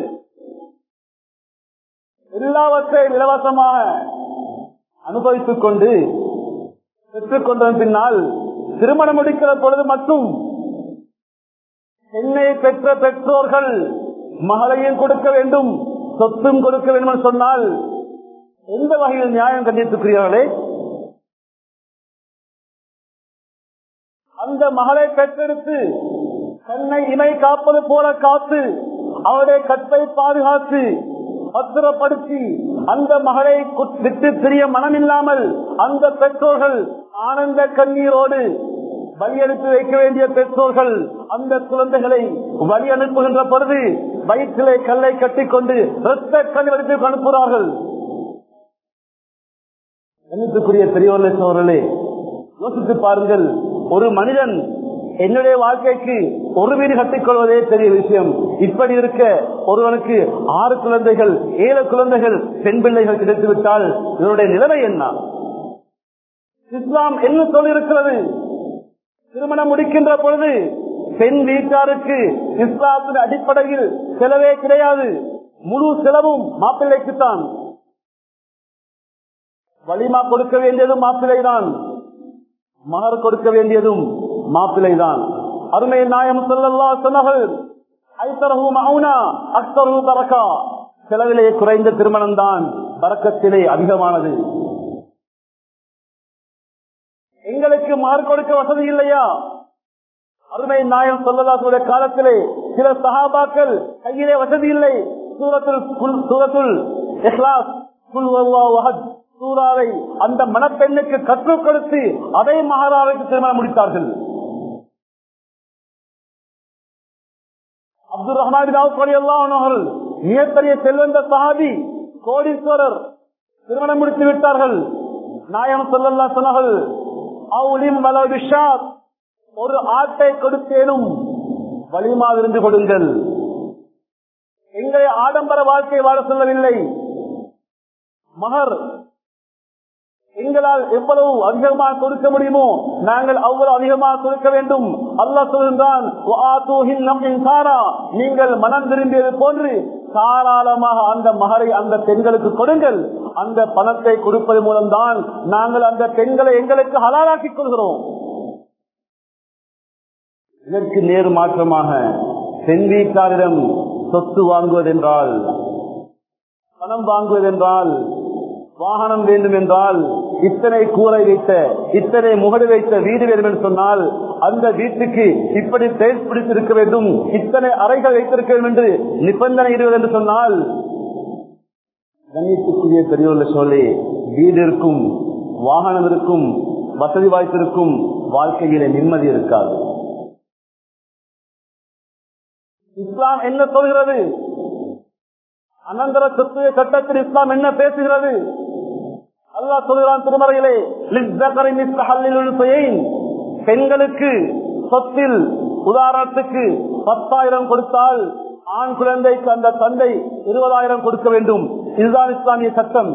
எல்லாவற்றையும் இலவசமாக அனுபவித்துக் கொண்டு பெற்றுக் கொண்டதன் பின்னால் திருமணம் முடிக்கிற பொழுது மட்டும் என்னை பெற்ற பெற்றோர்கள் மகளையும் கொடுக்க வேண்டும், சொத்தும் கொடுக்க வேண்டும் என்று சொன்னால் எந்த வகையில் நியாயம் கண்டித்துக்கிறீர்களே? அந்த மகளை பெற்றெடுத்து தன்னை இணை காப்பது போல காத்து அவருடைய கற்பை பாதுகாத்து பத்திரப்படுத்தி அந்த மகளை விட்டு பிரிய மனமில்லாமல் அந்த பெற்றோர்கள் ஆனந்த கண்ணீரோடு வழி அனுப்பி வைக்க வேண்டிய பெற்றோர்கள் அந்த குழந்தைகளை வழி அனுப்புகின்ற பொழுது வயிற்றிலே கல்லை கட்டிக்கொண்டு இரத்த கண்ணீருக்கு அனுப்புகிறார்கள். எண்ணிற்குரிய பெரியவர்களே, யோசித்து பாருங்கள். ஒரு மனிதன் என்னுடைய வாழ்க்கைக்கு ஒரு வீடு கட்டிக் கொள்வதே பெரிய விஷயம். இப்படி இருக்க ஒருவனுக்கு ஆறு குழந்தைகள், ஏழு குழந்தைகள், பெண் பிள்ளைகள் கிடைத்துவிட்டால் இதனுடைய நிலைமை என்ன? இஸ்லாம் என்ன சொல்லியிருக்கிறது? திருமணம் முடிக்கின்ற பொழுது பெண் வீட்டாருக்கு இஸ்லாத்தின் அடிப்படையில் செலவே கிடையாது, முழு செலவும் மாப்பிள்ளைக்குத்தான். வலிமா கொடுக்க வேண்டியதும் மாப்பிள்ளைதான், மகர் கொடுக்க வேண்டியதும் மாப்பிள்ளைதான். அருமை நாயகம் ஸல்லல்லாஹு அலைஹி வஸல்லம் ஐஸரஹு மௌனா அக்ஸரஹு பரக்கா, செலவிலே குறைந்த திருமணம் தான் பரக்கத்திலே அதிகமானது. எங்களுக்கு மகர் கொடுக்க வசதி இல்லையா? அருமை நாயகம் ஸல்லல்லாஹு அலைஹி வஸல்லம் காலத்திலே சில சஹாபாக்கள் கையிலே வசதி இல்லை, சூரத்துல் சூரத்துல் இக்லாஸ் குல் ஹுவல்லாஹு அஹத் சூராவை அந்த மணப்பெண்ணுக்கு கற்றுக் கொடுத்து அதை மகாராவுக்கு திருமணம் முடித்தார்கள். அப்துல் ரஹ்மான் பின் அவுஃப் ரலியல்லாஹு அன்ஹு மிகப்பெரிய செல்வந்த சஹாபி, கோடீஸ்வரர், திருமணம் முடித்து விட்டார்கள். நாயகம் ஸல்லல்லாஹு அலைஹி வஸல்லம் அவுலிம் வலவ் பிஷாத், ஒரு ஆட்டை கொடுத்தேனும் வலிமாவிருந்து கொடுங்கள். எங்களை ஆடம்பர வாழ்க்கை வாழ சொல்லவில்லை. மகர் எங்களால் எவ்வளவு அதிகமாக கொடுக்க முடியுமோ நாங்கள் அவ்வளவு அதிகமாக கொடுக்க வேண்டும். அல்லாஹ் சொல்கின்றான், நீங்கள் மனம் திரும்பியது போன்று தாராளமாக அந்த மகரை அந்த பெண்களுக்கு கொடுங்கள். அந்த பணத்தை கொடுப்பது மூலம்தான் நாங்கள் அந்த பெண்களை எங்களுக்கு ஹலாலாக்கிக் கொள்கிறோம். இதற்கு நேர் மாற்றமாக பெண் வீட்டாரிடம் சொத்து வாங்குவதென்றால், பணம் வாங்குவதென்றால், வாகனம் வேண்டும் என்றால், இத்தனை கூரை வைத்த இத்தனை முகடு வைத்த வீடு வேண்டும் என்று சொன்னால் அந்த வீட்டுக்கு இப்படி டைல்ஸ் பிடித்திருக்க வேண்டும், இத்தனை அறைகள் வைத்திருக்க வேண்டும் என்று நிபந்தனை இடுவது என்று சொன்னால் கண்ணியத்துக்குரிய பெரியவர்களை சொல்லி வீடு இருக்கும், வாகனம் இருக்கும், வசதி வாய்ப்பிருக்கும், வாழ்க்கையில நிம்மதி இருக்காது. இஸ்லாம் என்ன சொல்கிறது? அனந்தர சொத்து சட்டத்தில் இஸ்லாம் என்ன பேசுகிறது? அல்லாஹ் சொல்கிறான் திருமறையிலே, பெண்களுக்கு சொத்தில் உதாரணத்துக்கு பத்தாயிரம் கொடுத்தால் ஆண் குழந்தைக்கு அந்த தந்தை இருபதாயிரம் கொடுக்க வேண்டும். இதுதான் இஸ்லாமிய சட்டம்.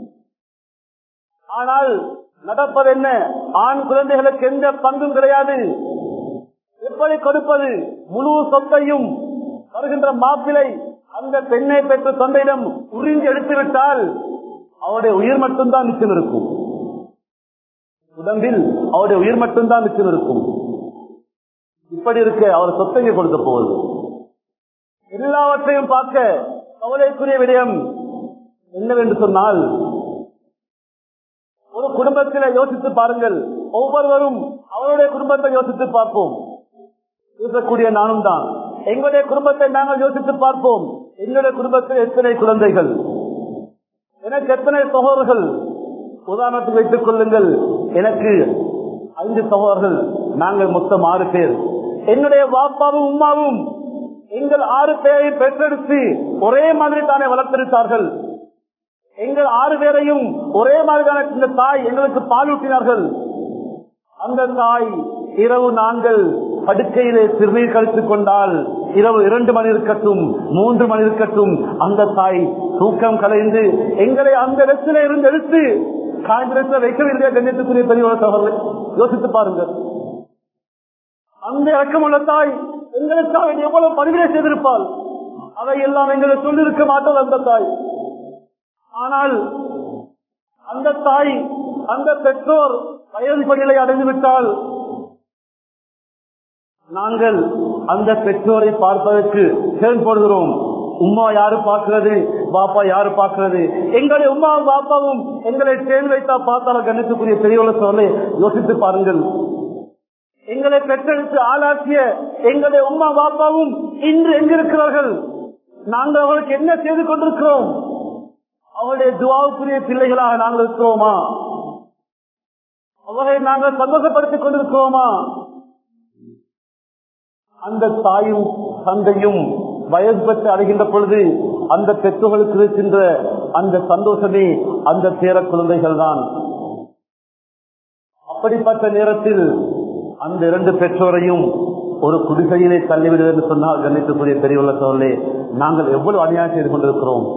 ஆனால் நடப்பது என்ன? ஆண் குழந்தைகளுக்கு எந்த பங்கும் கிடையாது. எப்படி கொடுப்பது? முழு சொத்தையும் வருகின்ற மாப்பிளை அந்த பெண்ணை பெற்ற தந்தையிடம் உறிஞ்சி எடுத்துவிட்டால் அவருடைய உயிர் மட்டும்தான் மிச்சம் இருக்கும். உடம்பில் அவருடைய உயிர் மட்டும்தான் மிச்சம் இருக்கும். இப்படி இருக்க அவர் சொத்தையை கொடுக்க போவது எல்லாவற்றையும் பார்க்க கவலைக்குரிய விடயம் என்னவென்று சொன்னால், ஒரு குடும்பத்தில யோசித்து பாருங்கள். ஒவ்வொருவரும் அவருடைய குடும்பத்தை யோசித்து பார்ப்போம். யோசிக்கக்கூடிய நானும் தான் எங்களுடைய குடும்பத்தை நாங்கள் யோசித்து பார்ப்போம். எங்களுடைய குடும்பத்தில் எத்தனை குழந்தைகள், எனக்கு எத்தனை சகோதரர்கள்? உதாரணத்துக்கு வைத்துக் கொள்ளுங்கள், எனக்கு ஐந்து சகோதரர்கள், நாங்கள் மொத்தம் ஆறு பேர். என்னுடைய பாப்பாவும் உமாவும் எங்கள் ஆறு பேரை பெற்றெடுத்து ஒரே மாதிரி தானே வளர்த்தெடுத்தார்கள். எங்கள் ஆறு பேரையும் ஒரே மாதிரியான இந்த தாய் எங்களுக்கு பாலூட்டினார்கள். அந்த தாய் இரவு நாங்கள் படுக்கையிலே சிறுநீர் கழித்துக் கொண்டால் இரவு இரண்டு மணி இருக்கட்டும், மூன்று மணி இருக்கட்டும், அந்த தாய் தூக்கம் கலைந்து எங்களை அந்த இடத்தில இருந்து எடுத்து காய்ந்த வைக்கவில்லையா? கண்ணியத்துக்குரிய பெரியவர்கள் சகோதரர்கள் யோசித்து பாருங்கள். அந்த இறக்கமுள்ள தாய் எங்களுக்காக எவ்வளவு பணிவிடை செய்திருப்பாள். அதை எல்லாம் எங்களுக்கு சொல்லியிருக்க மாட்டாள் அந்த தாய். ஆனால் அந்த தாய், அந்த பெற்றோர் வயது பணிகளை அடைந்துவிட்டால் நாங்கள் அந்த பெற்றோரை பார்ப்பதற்கு செயல்படுகிறோம். உமா யாரு பார்க்கிறது, பாப்பா யாரு பார்க்கிறது? எங்களுடைய உமாவும் பாப்பாவும் எங்களை சேர்ந்து வைத்தா பார்த்தாலும் கண்ணியத்துக்குரிய பெரியவர்களை சொல்ல யோசித்து பாருங்கள். எங்களை பெற்றெடுத்து ஆளாக்கிய எங்களுடைய உமா பாப்பாவும் இன்று எங்கிருக்கிறார்கள்? நாங்கள் அவர்களுக்கு என்ன செய்து கொண்டிருக்கிறோம்? அவருடைய துஆவுக்குரிய பிள்ளைகளாக நாங்கள் இருக்கிறோமா? அவரை நாங்கள் சந்தோஷப்படுத்திக் கொண்டிருக்கிறோமா? அந்த தாயும் தந்தையும் வயது பெற்று அடைகின்ற பொழுது அந்த பெற்றோர்களுக்கு இருக்கின்ற அந்த சந்தோஷமே அந்த பேர குழந்தைகள் தான். அப்படிப்பட்ட நேரத்தில் அந்த இரண்டு பெற்றோரையும் ஒரு குடிசையிலே தள்ளிவிடுவது என்று சொன்னால் கண்ணியத்துக்குரிய பெரியவர்களே சோழர்களே, நாங்கள் எவ்வளவு அநியாயம் செய்து கொண்டிருக்கிறோம்.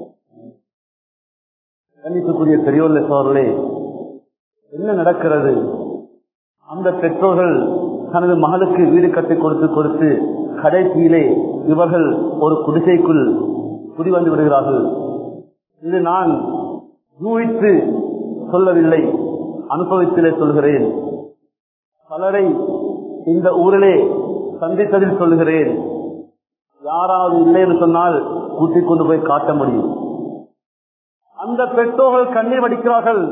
கண்ணியத்துக்குரிய பெரியவர்களே சோழர்களே, என்ன நடக்கிறது? அந்த பெற்றோர்கள் தனது மகளுக்கு வீடு கட்டி கொடுத்து கொடுத்து கடைசியிலே இவர்கள் ஒரு குடிசைக்குள் குடிவந்து விடுகிறார்கள். இது நான் யூகித்து சொல்லவில்லை, அனுபவத்திலே சொல்கிறேன். பலரை இந்த ஊரிலே சந்தித்ததில் சொல்கிறேன். யாராவது இல்லை என்று சொன்னால் கூட்டிக் கொண்டு போய் காட்ட முடியும். அந்த பெற்றோர்கள் கண்ணீர் வடிக்கிறார்கள்.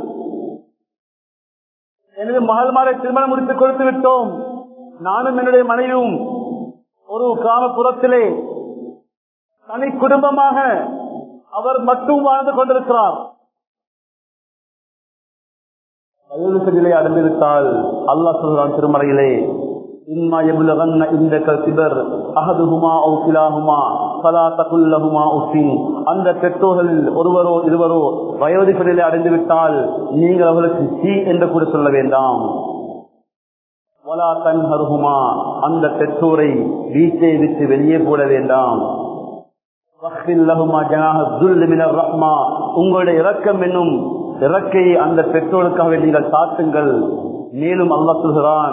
எனது மகள்மாரை திருமணம் முடித்துக் கொடுத்து விட்டோம். நானும் என்னுடைய மனைவியும் ஒரு கிராமப்புறத்திலே தனி குடும்பமாக அவர் மட்டும் வாழ்ந்து கொண்டிருக்கிறார். வயோதிகத்திலே அடைந்திருந்தால் அல்லாஹ் சொல்றான் திருமறையிலே, இம்மா யபுலகன்ன இந்தகல் கிபர் அஹதுஹுமா அவ் கிலாஹுமா ஃபலா தகுல் லஹுமா உஃபின். அந்த பெற்றோர்களில் ஒருவரோ இருவரோ வயோதிகத்திலே அடைந்து விட்டால் நீங்கள் அவர்களுக்கு சீ என்று கூட சொல்ல வேண்டாம். வலா தன்ஹர்ஹுமா, அந்த பெற்றோரை வீட்டை விட்டு வெளியே போட வேண்டாம். வஹ்ஃபில் லஹுமா ஜனாஹ ذுல் மினர் ரஹ்மா, உங்களுடைய இரக்கம் என்னும் இறக்கையை அந்த பெற்றோருக்காக நீங்கள் சாத்துங்கள். மேலும் அல்லாஹ் சொல்கிறான்,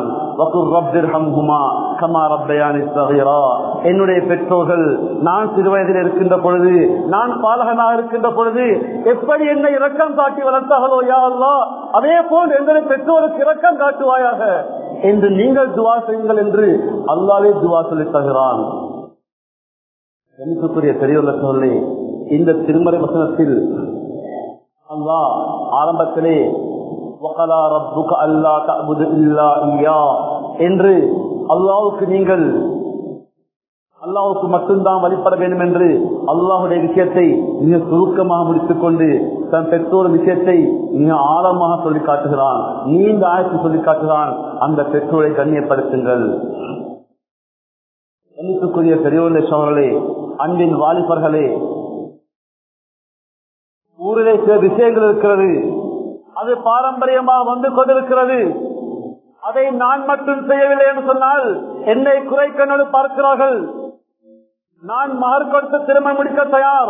என்னுடைய பெற்றோர்கள் நான் சிறு வயதில் இருக்கின்ற பொழுது, நான் பாலகனாக இருக்கின்ற பொழுது எப்படி என்னை இரக்கம் காட்டி வளர்த்தார்களோ யா அல்லாஹ், அதே போல் எங்களுடைய பெற்றோருக்கு இரக்கம் காட்டுவாயாக என்று நீங்கள் துவா செய்யுங்கள் என்று அல்லாஹ்வே துவா சொல்லி தருகிறான். எனக்குரிய பெரியவர்கள் சொல்லி இந்த திருமறை வசனத்தில் அல்லாஹ் ஆரம்பத்திலே என்று அல்லாஹ்வுக்கு நீங்கள் அல்லாஹ்வுக்கு மட்டும்தான் வழிபட வேண்டும் என்று அல்லாஹ்வுடைய விஷயத்தை மிக சுருக்கமாக முடித்துக் கொண்டு தன் பெற்றோர் விஷயத்தை மிக ஆழமாக சொல்லி காட்டுகிறான். நீண்ட ஆயத்தை சொல்லி காட்டுகிறான். அந்த பெற்றோரை கண்ணியப்படுத்துங்கள். எனக்குரிய பெரியவர்களே, சோழர்களே, அன்பின் வாலிபர்களே, ஊரிலே சில விஷயங்கள் இருக்கிறது, அது பாரம்பரியமாக வந்து கொண்டிருக்கிறது. அதை நான் மட்டும் செய்யவில்லை என்று சொன்னால் என்னை குறை கண்ணோடு பார்க்கிறார்கள். நான் மகர் கொடுத்து திருமணம் முடிக்க தயார்,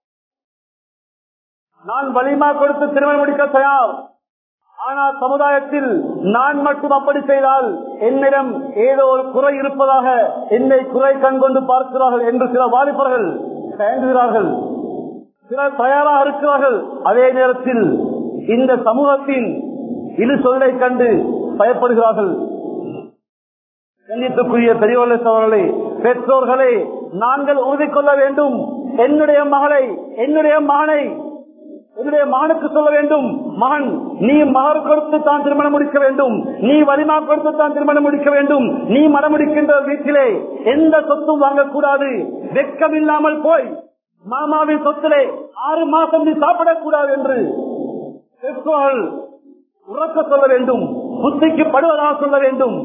நான் வலிமா கொடுத்து திருமணம் முடிக்க தயார். ஆனால் சமுதாயத்தில் நான் மட்டும் அப்படி செய்தால் என்னிடம் ஏதோ ஒரு குறை இருப்பதாக என்னை குறை கண் கொண்டு பார்க்கிறார்கள் என்று சில வாலிபர்கள் தயங்குகிறார்கள், சிலர் தயாராக இருக்கிறார்கள். அதே நேரத்தில் இந்த சமூகத்தின் இரு சொல்லை கண்டு பயப்படுகிறார்கள். கண்ணியத்துக்குரிய பெரியவர்களே, சகோதரர்களே, பெற்றோர்களே, நாங்கள் உறுதி கொள்ள வேண்டும். என்னுடைய மகளை, என்னுடைய மகனை என்னுடைய மகனுக்கு சொல்ல வேண்டும், மகன் நீ மகர் கொடுத்து தான் திருமணம் முடிக்க வேண்டும், நீ வலிமா கொடுத்து தான் திருமணம் முடிக்க வேண்டும், நீ மனம் முடிக்கின்ற வீட்டிலே எந்த சொத்தும் வாங்கக்கூடாது, வெட்கம் இல்லாமல் போய் மாமாவின் சொத்திலே ஆறு மாசம் நீ சாப்பிடக்கூடாது என்று பெற்றோர்கள் உறக்க சொல்ல வேண்டும், புத்திக்கு படுவதாக சொல்ல வேண்டும்.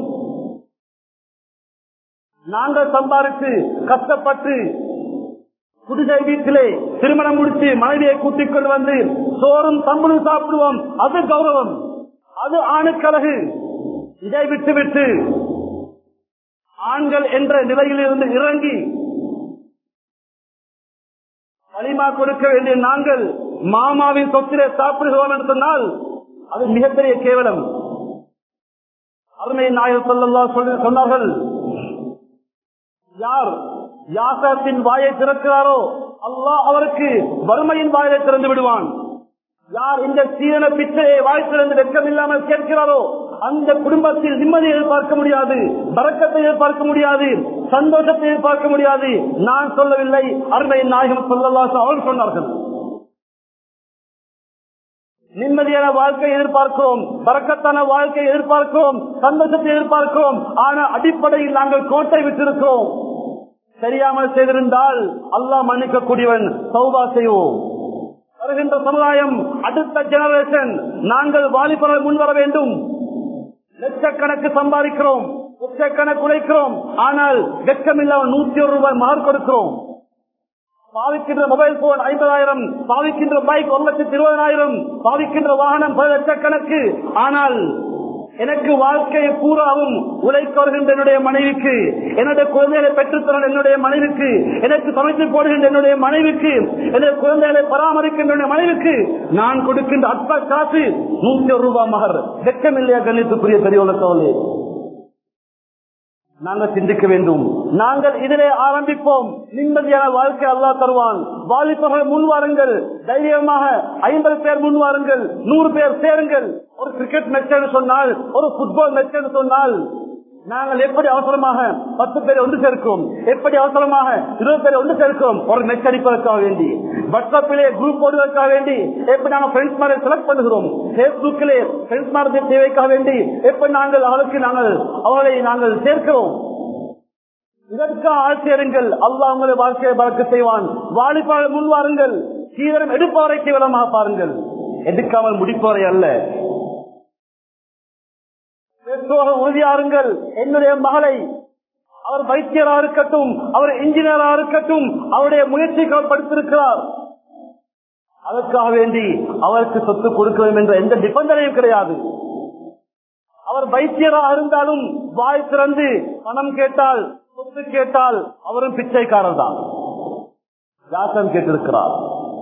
நாங்கள் சம்பாதித்து கஷ்டப்பட்டு குடிசை வீட்டிலே திருமணம் முடித்து மனைவியை கூட்டிக் கொண்டு வந்து சோறும் தம்பளும் சாப்பிடுவோம், அது கௌரவம், அது ஆணுக்கழகு. இதை விட்டுவிட்டு ஆண்கள் என்ற நிலையில் இருந்து இறங்கி வலிமா கொடுக்க வேண்டிய நாங்கள் மாமாவின் சொத்திலே சாப்பிடுகிறோம் என்று சொன்னால் அது மிகப்பெரிய கேவலம். அருமை நாயகம் ஸல்லல்லாஹு அலைஹி வஸல்லம் சொன்னார்கள், யார் யாசத்தின் வாயை திறக்கிறாரோ அல்லாஹ் அவருக்கு வறுமையின் வாயை திறந்து விடுவான். யார் இந்த சீரண பிச்சையை வாய் திறந்து வெட்கம் இல்லாமல் கேட்கிறாரோ அந்த குடும்பத்தில் நிம்மதியை எதிர்பார்க்க முடியாது, பரக்கத்தை எதிர்பார்க்க முடியாது, சந்தோஷத்தை எதிர்பார்க்க முடியாது. நான் சொல்லவில்லை, அருமை நாயகம் ஸல்லல்லாஹு அலைஹி வஸல்லம் சொன்னார்கள். நிம்மதியான வாழ்க்கை எதிர்பார்க்கிறோம், பரக்கத்தான வாழ்க்கை எதிர்பார்க்கிறோம், சந்தோஷத்தை எதிர்பார்க்கிறோம். ஆனால் அடிப்படையில் நாங்கள் கோட்டை விட்டிருக்கிறோம். தெரியாமல் செய்திருந்தால் அல்லாஹ் மன்னிக்க கூடியவன், தௌபா செய்வோம். வருகின்ற சமுதாயம், அடுத்த ஜெனரேஷன், நாங்கள் வாலிபர்கள் முன்வர வேண்டும். லட்சக்கணக்கு சம்பாதிக்கிறோம், லட்சக்கணக்கு உழைக்கிறோம், ஆனால் வெட்கம் இல்லாமல் நூத்தி ஒரு ரூபாய் மகர் கொடுக்கிறோம். பாவிக்கின்ற மொபைல் போன் ஐம்பதாயிரம், பாவிக்கின்ற பைக் ஒரு லட்சத்தி இருபதாயிரம், பாவிக்கின்ற வாகனம் பல லட்சக்கணக்கு. ஆனால் எனக்கு வாழ்க்கையை பூராவும் உழைக்க வருகின்ற என்னுடைய மனைவிக்கு, என்னுடைய குழந்தைகளை பெற்றுத்தர என்னுடைய மனைவிக்கு, எனக்கு சமைத்து போடுகின்ற என்னுடைய மனைவிக்கு, என்னுடைய குழந்தைகளை பராமரிக்கின்ற மனைவிக்கு நான் கொடுக்கின்ற அற்ப காசு நூத்தி ஒரு ரூபாய் மகர். வெட்கம் இல்லையா கண்ணியத்துக்குரிய பெரியவர்களே? நாங்கள் சிந்திக்க வேண்டும். நாங்கள் இதிலே ஆரம்பிப்போம். நிம்மதியான வாழ்க்கை அல்லாஹ் தருவான். வாலிபர்கள் முன்வாருங்கள், தைரியமாக ஐம்பது பேர் முன்வாருங்கள், நூறு பேர் சேருங்கள். ஒரு கிரிக்கெட் மேட்ச் என்று சொன்னால், ஒரு புட்பால் மேட்ச் என்று சொன்னால் நாங்கள் எப்படி அவசரமாக பத்து பேரை ஒன்று சேர்க்கிறோம், எப்படி அவசரமாக இருபது பேரை ஒன்று சேர்க்கிறோம் ஒரு மேட்ச் அடிப்பதற்காக வேண்டி, வாட்ஸ்அப்பிலே குரூப் போடுவதற்காக வேண்டி எப்படி நாங்கள் ஃப்ரெண்ட்ஸ் மாதிரி செலக்ட் பண்ணுகிறோம், பேஸ்புக்கிலே ஃப்ரெண்ட்ஸ் மாதிரி தேவைக்காக வேண்டி எப்படி நாங்கள் அவளுக்கு நாங்கள் அவர்களை நாங்கள் சேர்க்கிறோம். இதற்காக ஆட்சியருங்கள், அல்லாஹ் உங்களை வாழ்க்கையை பறக்க செய்வான். வாலிபால் முன்வாருங்கள், சீதனம் எடுப்பவரை கேவலமாக பாருங்கள், எடுக்காமல் முடிப்பவரை அல்ல. பெற்றோர்கள் உறுதியாருங்கள். என்னுடைய மகளை, அவர் வைத்தியராக இருக்கட்டும், அவர் இன்ஜினியராக இருக்கட்டும், அவருடைய முயற்சிகள் படித்திருக்கிறார், அதற்காக வேண்டி அவருக்கு சொத்து கொடுக்க வேண்டும் என்ற எந்த நிபந்தனையும் கிடையாது. அவர் வைத்தியராக இருந்தாலும் வாய் திறந்து பணம் கேட்டால், சொத்து கேட்டால் அவரும் பிச்சைக்காரர் தான். யாசம் கேட்டிருக்கிறார்.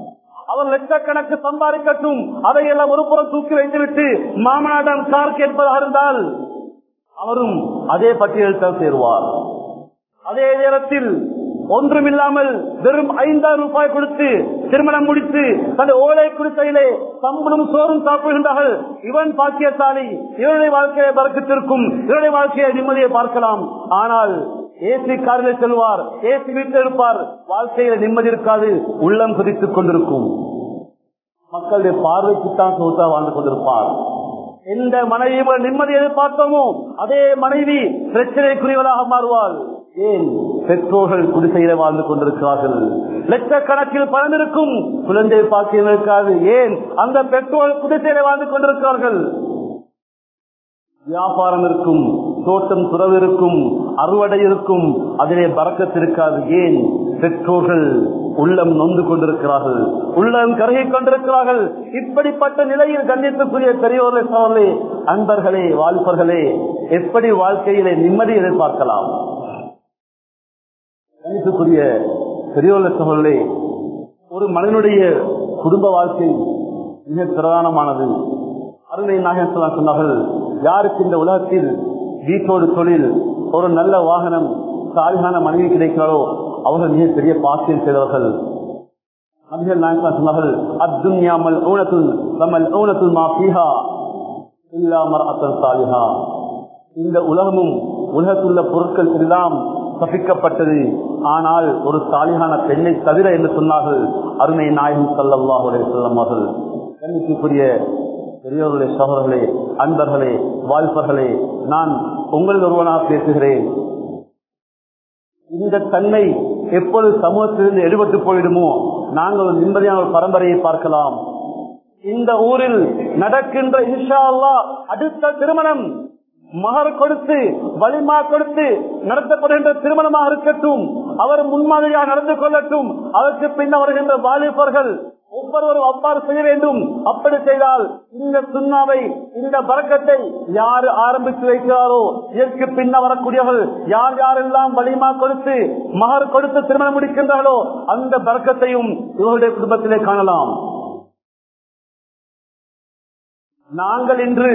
அவர் லட்சக்கணக்கு சம்பாதிக்கட்டும், அதையெல்லாம் ஒரு புறம் தூக்கி வைத்துவிட்டு மாமனாரிடம் கார் கேட்பதாக இருந்தால் அவரும் அதே பட்டியலில் சேருவார். அதே நேரத்தில் ஒன்றுமில்லாமல் வெறும் ஐந்தாயிரம் ரூபாய் கொடுத்து திருமணம் முடித்து தன் ஓலை குடிசையிலே சம்பளம் சோறும் சாப்பிடுகின்றார்கள். இவன் பாக்கியசாலி, இவருடைய வாழ்க்கையை பறக்கத்திற்கும் இவருடைய வாழ்க்கையை நிம்மதியை பார்க்கலாம். ஆனால் ஏசி காரில் செல்வார், ஏசி வீட்டில் இருப்பார், வாழ்க்கையில நிம்மதி இருக்காது, உள்ளம் கொதித்துக் கொண்டிருக்கும். மக்களுடைய பார்வைக்குத்தான் சோதா வாழ்ந்து கொண்டிருப்பார். எந்த மனைவி நிம்மதி எதிர்பார்த்தோமோ அதே மனைவி பிரச்சனைக்குரியவளாக மாறுவாள். ஏன்? பெற்றோர்கள் குடிசையில வாழ்ந்து கொண்டிருக்கிறார்கள். லட்சக்கணக்கில் பணம் இருக்கும், குழந்தை பாக்கியம் இருக்காது. ஏன்? அந்த பெற்றோர்கள் குடிசையில வாழ்ந்து கொண்டிருக்கிறார்கள். வியாபாரம் இருக்கும், தோட்டம் துறவு இருக்கும், அறுவடை இருக்கும், அதிலே பறக்கத்து இருக்காது. ஏன்? பெற்றோர்கள் உள்ளம் நொந்து கொண்டிருக்கிறார்கள், உள்ளம் கருகி கொண்டிருக்கிறார்கள். இப்படிப்பட்ட நிலையில் கண்டிக்கக்கூடிய பெரியோர்களே, சோழர்களே, அன்பர்களே, வாலிபர்களே, எப்படி வாழ்க்கையிலே நிம்மதி எதிர்பார்க்கலாம்? கண்டிக்கக்கூடிய பெரியோர்களே, சோழர்களே, ஒரு மனிதனுடைய குடும்ப வாழ்க்கை மிக பிரதானமானது. அருமை நாயகம் சொன்னார்கள், யாருக்கு இந்த உலகத்தில் வீட்டோடு தொழில், ஒரு நல்ல வாகனம், சாலிகான மனைவி கிடைக்கிறாரோ அவர்கள் மிக பெரிய பாக்கியம் செய்தவர்கள். நபிகள் நாயகம் சொன்னார்கள், அத்துன்யா மல்ஊனத்துன் வமல்ஊனத்துல் மா ஃபீஹா இல்லா மர்அத்துன் சாலிஹா. இந்த உலகமும் உலகத்துள்ள பொருட்கள் எல்லாம் சபிக்கப்பட்டது, ஆனால் ஒரு சாலிகான பெண்ணை தவிர என்று சொன்னார்கள் அருமை நாயகம் ஸல்லல்லாஹு அலைஹி வஸல்லம் அவர்கள். கண்ணியத்திற்குரிய பெரியோர்களே, சகோதரர்களே, அன்பர்களே, வாலிபர்களே, நான் உங்களில் ஒருவனாக பேசுகிறேன். இந்த தன்மை எப்பொழுது சமூகத்திலிருந்து எடுபட்டு போயிடுமோ நாங்கள் நிம்மதியான ஒரு பரம்பரையை பார்க்கலாம். இந்த ஊரில் நடக்கின்ற இன்ஷா அல்லாஹ் அடுத்த திருமணம் மகர் கொடுத்து வலிமா கொடுத்து நடத்தப்படுகின்ற திருமணமாக இருக்கட்டும், அவர் முன்மாதிரியாக நடந்து கொள்ளட்டும். அதற்கு பின்னர் வருகின்ற வாலிபர்கள் ஒவ்வொருவரும் அவ்வாறு செய்ய வேண்டும். அப்படி செய்தால் இந்த சுண்ணாவை, இந்த பரக்கத்தை யார் ஆரம்பித்து வைக்கிறாரோ இதற்கு பின்ன வரக்கூடியவர்கள் யார் யாரெல்லாம் வலிமா கொடுத்து மகர் கொடுத்து திருமணம் முடிக்கின்றார்களோ அந்த பரக்கத்தையும் இவருடைய குடும்பத்திலே காணலாம். நாங்கள் இன்று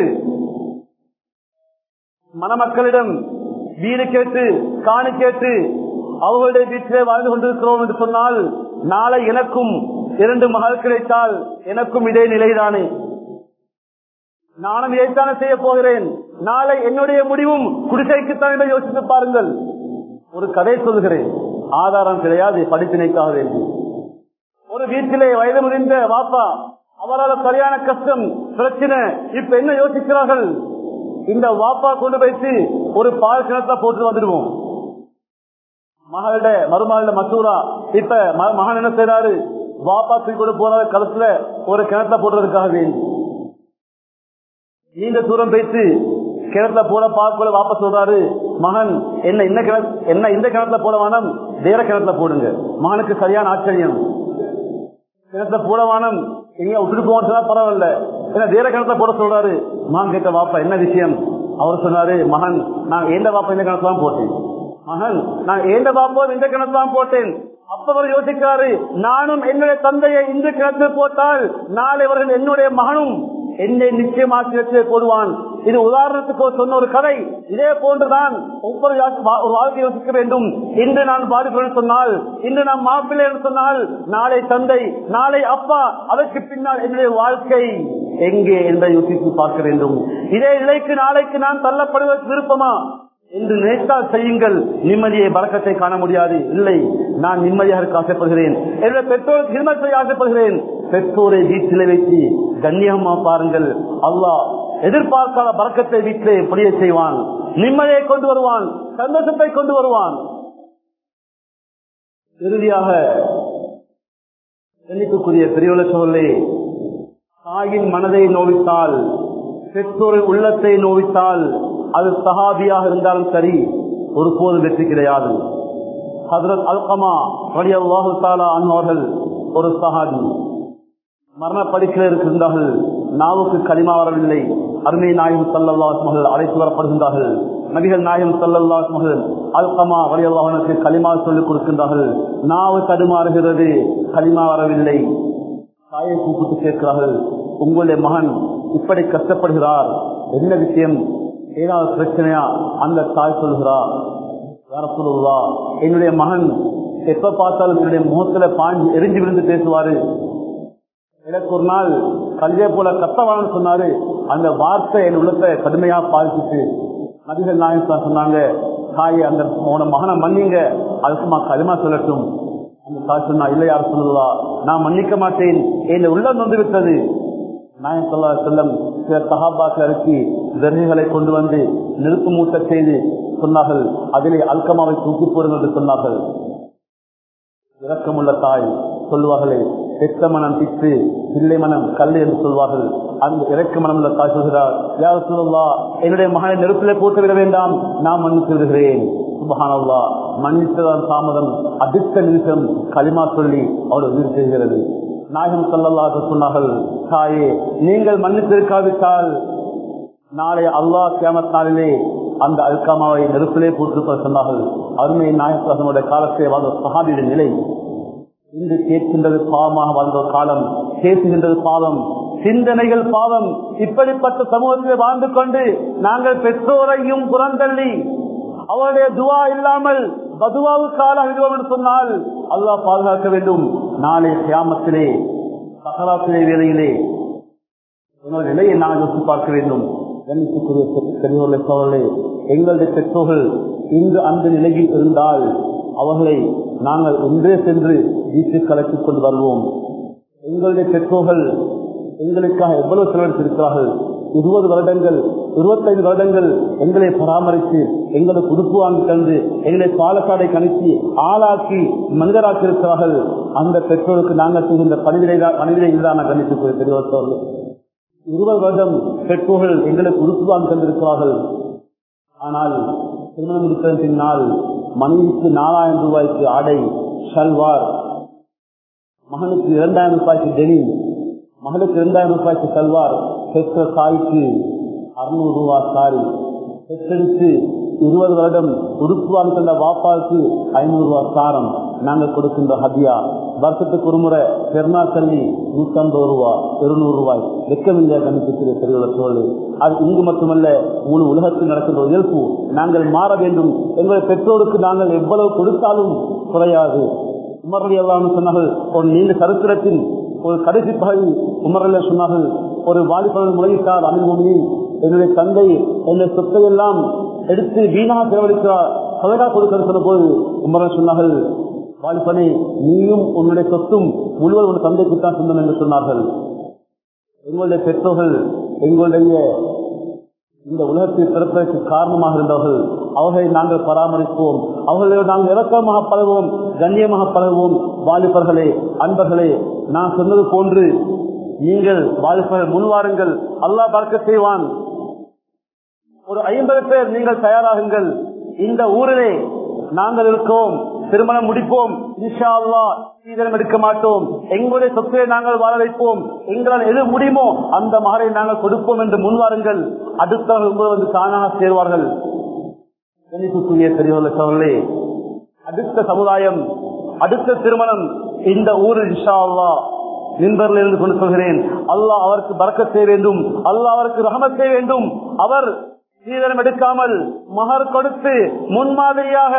மணமக்களிடம் வீடு கேட்டு காணி கேட்டு அவர்களுடைய வீட்டிலே வாழ்ந்து கொண்டிருக்கிறோம் என்று சொன்னால், நாளை எனக்கும் இரண்டு மகள் கிடைத்தால் எனக்கும் இதே நிலைதானே, நானும் இதைத்தானே செய்ய போகிறேன். நாளை என்னுடைய முடிவும் குடிசைக்குத்தான் என்று யோசித்து பாருங்கள். ஒரு கதை சொல்கிறேன், ஆதாரம் கிடையாது, படிப்பினைக்காக வேண்டும். ஒரு வீட்டிலே வயது முதிர்ந்த வாப்பா, அவரால் சரியான கஷ்டம் பிரச்சனை. இப்ப என்ன யோசிக்கிறார்கள்? இந்த வாப்பா கொண்டு வைத்து ஒரு பால் கிணத்துல போட்டு வந்துடுவோம். மகளிட மருமகளிட மசூரா. இப்ப மகன் என்ன செய்யறாரு? வாப்பா தூக்கி கொண்டு போற களத்துல ஒரு கிணத்துல போடுறதுக்காக வேண்டி நீண்ட தூரம் வைத்து கிணத்துல போட பார்க்க வாப்பா சொல்றாரு, மகன் என்ன இந்த கிண என்ன இந்த கிணத்துல போட வேணாம், வேற கிணத்துல போடுங்க. மகனுக்கு சரியான ஆச்சரியம். கிணத்துல போட வேணாம், எங்க விட்டுட்டு போனா பரவாயில்ல, ஏன்னா வேற கிணத்துல போட சொல்றாரு. மகன் கேட்ட, வாப்பா என்ன விஷயம்? அவர் சொன்னாரு, மகன் நான் எந்த வாப்பா இந்த கிணத்துல தான் போட்டேன். மகன் நான் எந்த வாப்போ இந்த கிணத்துல தான் போட்டேன். அப்ப அவர் யோசிக்கிறாரு, நானும் என்னுடைய தந்தையை இந்த கிணத்தில் போட்டால் நாளை அவர்கள் என்னுடைய மகனும் என்னை நிச்சயமாக்கியத்திலே போடுவான். இது உதாரணத்துக்கு சொன்ன ஒரு கதை. இதே போன்றுதான் ஒவ்வொரு ஒரு வாழ்க்கை யோசிக்க வேண்டும். இன்று நான் பாதிப்பு சொன்னால், இன்று நான் மாப்பிள்ளை என்று சொன்னால், நாளை தந்தை, நாளை அப்பா, அதற்கு பின்னால் என்னுடைய வாழ்க்கை எங்கே என்பதை யோசித்து பார்க்க வேண்டும். இதே நிலைக்கு நாளைக்கு நான் தள்ளப்படுவதற்கு விருப்பமா என்று நினைத்தால் செய்யுங்கள். நிம்மதியை பரக்கத்தை காண முடியாது. இல்லை, நான் நிம்மதியாக இருக்க ஆசைப்படுகிறேன், என்னுடைய பெற்றோருக்கு ஹிதமத் செய்ய ஆசைப்படுகிறேன். பெற்றோரை வீட்டிலே வைத்து கண்ணியமா பாருங்கள். அல்லாஹ் எதிர்பார்க்காத பரக்கத்தை வீட்டிலே புரிய செய்வான், நிம்மதியை கொண்டு வருவான், சந்தோஷத்தை கொண்டு வருவான். இறுதியாக எண்ணிக்கைக்குரிய பெரியவள சொல்லே, தாயின் மனதை நோவித்தால், பெற்றோரின் உள்ளத்தை நோவித்தால், அது சஹாபியாக இருந்தாலும் சரி, ஒருபோது வெற்றி கிடையாது. ஹஜ்ரத் அல்கமா ரலியல்லாஹு தஆலா அன்ஹு அவர்கள் ஒரு சஹாபி, மரண படுக்கையில் இருக்கின்றார்கள். நாவுக்கு களிமா வரவில்லை. அருமை நாயகம் ஸல்லல்லாஹு அலைஹி வஸல்லம் அழைத்து வரப்படுகின்றார்கள். நபிகள் நாயகம் ஸல்லல்லாஹு அலைஹி வஸல்லம் அல்கமா ரலியல்லாஹு அன்ஹுக்கு களிமா சொல்லிக் கொடுக்கின்றார்கள். நாவு தடுமாறுகிறது, களிமா வரவில்லை. தாயை கூப்பிட்டு கேட்கிறார்கள், உங்களுடைய மகன் இப்படி கஷ்டப்படுகிறார், என்ன விஷயம், ஏதாவது பிரச்சனையா? அந்த தாய் சொல்கிறார், யார சொல்லுவா, என்னுடைய மகன் எப்ப பார்த்தாலும் என்னுடைய முகத்துல பாஞ்சு எரிஞ்சு விழுந்து பேசுவாரு. எனக்கு ஒரு நாள் கல்வியை போல கத்தவான்னு சொன்னாரு. அந்த வார்த்தை என் உள்ளத்தை கடுமையா பாதிச்சுட்டு நபிகள் நாயகம் சொன்னாங்க, தாயை அந்த உன மகனை மன்னிங்க, அதுக்குமா களிமா சொல்லட்டும். அந்த தாய் சொன்னா, இல்லை யார் சொல்லுவா, நான் மன்னிக்க மாட்டேன், என் உள்ளம் வந்து விட்டது. நாயகம் ஸல்லல்லாஹு அலைஹி வஸல்லம் சில சஹாபாக்கள் இறக்கி விறகுகளை கொண்டு வந்து நெருப்பு மூட்ட செய்து சொன்னார்கள், அதிலே அல்கமாவை தூக்கி போடுங்கள் என்று சொன்னார்கள். இரக்கமுள்ள தாய் சொல்வார்களே, பெத்த மனம் பித்து பிள்ளை மனம் கல் என்று சொல்வார்கள். அந்த இறக்க மனம் உள்ள தாய் சொல்கிறார், யா ரசூலல்லாஹ், என்னுடைய மகனை நெருப்பிலே போட்டு விட வேண்டாம், நான் மன்னித்து விடுகிறேன். சுப்ஹானல்லாஹ், மன்னித்ததான் தாமதம், அடுத்த நிமிஷம் களிமா சொல்லி அவள் உயிர் செய்கிறது. நாயகம் ஸல்லல்லாஹு அலைஹி வஸல்லம் சொன்னார்கள், தாயே, நீங்கள் மன்னித்திருக்காவிட்டால் நாளை அல்லாஹ் கியாமத் நாளிலே அந்த அல்கமாவை நெருப்பிலே போட்டிருப்ப சொன்னார்கள். அருமை நாயகனுடைய காலத்தை வாழ்ந்த சஹாபியுடைய நிலை இன்று கேட்கின்றது பாவமாக வாழ்ந்த காலம், பேசுகின்றது பாவம், சிந்தனைகள் பாவம். இப்படிப்பட்ட சமூகத்தில் வாழ்ந்து கொண்டு நாங்கள் பெற்றோரையும் புறந்தள்ளி அவருடைய துவா இல்லாமல் பதுவாவுக்காக விடுவோம் என்று சொன்னால் அல்லாஹ் பாதுகாக்க வேண்டும். நாளை கியாமத்திலே சகராத்திரை வேளையிலே எங்களுடைய நிலையை நாங்கள் யோசித்து பார்க்க வேண்டும். எங்களுடைய பெற்றோர்கள் இன்று அந்த நிலையில் இருந்தால் அவர்களை நாங்கள் ஒன்றே சென்று வீட்டுக்கு அழைத்துக் கொண்டு வருவோம். எங்களுடைய பெற்றோர்கள் எங்களுக்காக எவ்வளவு செலவழித்திருக்கிறார்கள். இருபது வருடங்கள் இருபத்தைந்து வருடங்கள் எங்களை பராமரித்து எங்களுக்கு உடுப்பு வாங்கி தந்து எங்களை பாலக்காடை கணித்து ஆளாக்கி மனிதராக்கி இருக்கிறார்கள். அந்த பெற்றோருக்கு நாங்கள் செய்கின்ற பணிவிடை பணிவிடை தான் கணித்து பெரியவர்கள். இருபது வருடம் பெற்றோர்கள் எங்களுக்கு உடுப்பு வாங்கி தந்திருக்கிறார்கள். ஆனால் திருமணம் முடிப்பதன் பின்னால் மனைவிக்கு நாலாயிரம் ரூபாய்க்கு ஆடை ஷல்வார், மகனுக்கு இரண்டாயிரம் ரூபாய்க்கு டெனிம், மகளுக்கு இரண்டாயிரம் ரூபாய்க்கு சல்வார், பெற்ற தாய்க்கு அறுநூறு ரூபாய் சாரி, பெற்றெடுத்து இருபது வருடம் உடுப்பு வாங்கி தந்த வாப்பாவுக்கு ஐநூறு ரூபாய் சாரம் நாங்கள் கொடுக்கின்ற ஹதியா. வருஷத்துக்கு ஒரு முறை பெருநாள் கல்வி நூத்தி ஐம்பது ரூபாய் இருநூறு ரூபாய் வெக்கமில்லையா கணிப்பிற்கு தெரியல சூழல். அது இங்கு மட்டுமல்ல, முழு உலகத்தில் நடக்கின்ற இயல்பு. நாங்கள் மாற வேண்டும். எங்களுடைய பெற்றோருக்கு நாங்கள் எவ்வளவு கொடுத்தாலும் குறையாது. உமர் ரலியல்லாஹு அன்ஹு சொன்னார்கள், ஒரு நீண்ட சரித்திரத்தின் ஒரு கடைசி பகுதி உமர் ரலியல்லாஹு சொன்னார்கள், ஒரு வாலிபன் முறையிட்டார், அமீர் முஃமினீன், என்னுடைய தந்தை என்னுடைய சொத்தை எல்லாம் எடுத்து வீணாக செலவழிக்கிறார், சதகா கொடுக்க சொன்ன போது உமர் சொன்னார்கள், வாலிபனை, நீயும் உன்னுடைய சொத்தும் முழுவதும் உன் தந்தைக்குத்தான் சொந்தம் என்று சொன்னார்கள். எங்களுடைய பெற்றோர்கள் எங்களுடைய இந்த உலகத்தில் பிறப்பதற்கு காரணமாக இருந்தவர்கள். அவர்களை நாங்கள் பராமரிப்போம், அவர்களை நாங்கள் இறக்கமாக பழகுவோம், கண்ணியமாக பழகுவோம். வாலிபர்களே, அன்பர்களே, நான் சொன்னது போன்று நீங்கள் வாலிபர்கள் முன்வாருங்கள், அல்லாஹ் பறக்கச் செய்வான். ஒரு ஐம்பது பேர் நீங்கள் தயாராகுங்கள். இந்த ஊரிலே நாங்கள் இருக்கோம், திருமணம் முடிப்போம், இன்ஷா அல்லாஹ் சீதனம் எடுக்க மாட்டோம், எங்களுடைய சொத்தை நாங்கள் வாழ வைப்போம், எங்களால் எது முடியுமோ அந்த மகரை நாங்கள் கொடுப்போம் என்று முன்வாருங்கள். அடுத்தவர்கள் உங்கள் வந்து தானாக சேர்வார்கள். பெரியவர்களே, அடுத்த சமுதாயம், அடுத்த திருமணம் இந்த ஊரில் இன்ஷா அல்லாஹ் மின்பரில் இருந்து கொண்டு சொல்கிறேன், அல்லாஹ் அவருக்கு பரக்கத் செய்ய வேண்டும், அல்லாஹ் அவருக்கு ரஹமத் செய்ய வேண்டும். அவர் சீதனம் எடுக்காமல் மகர் கொடுத்து முன்மாதிரியாக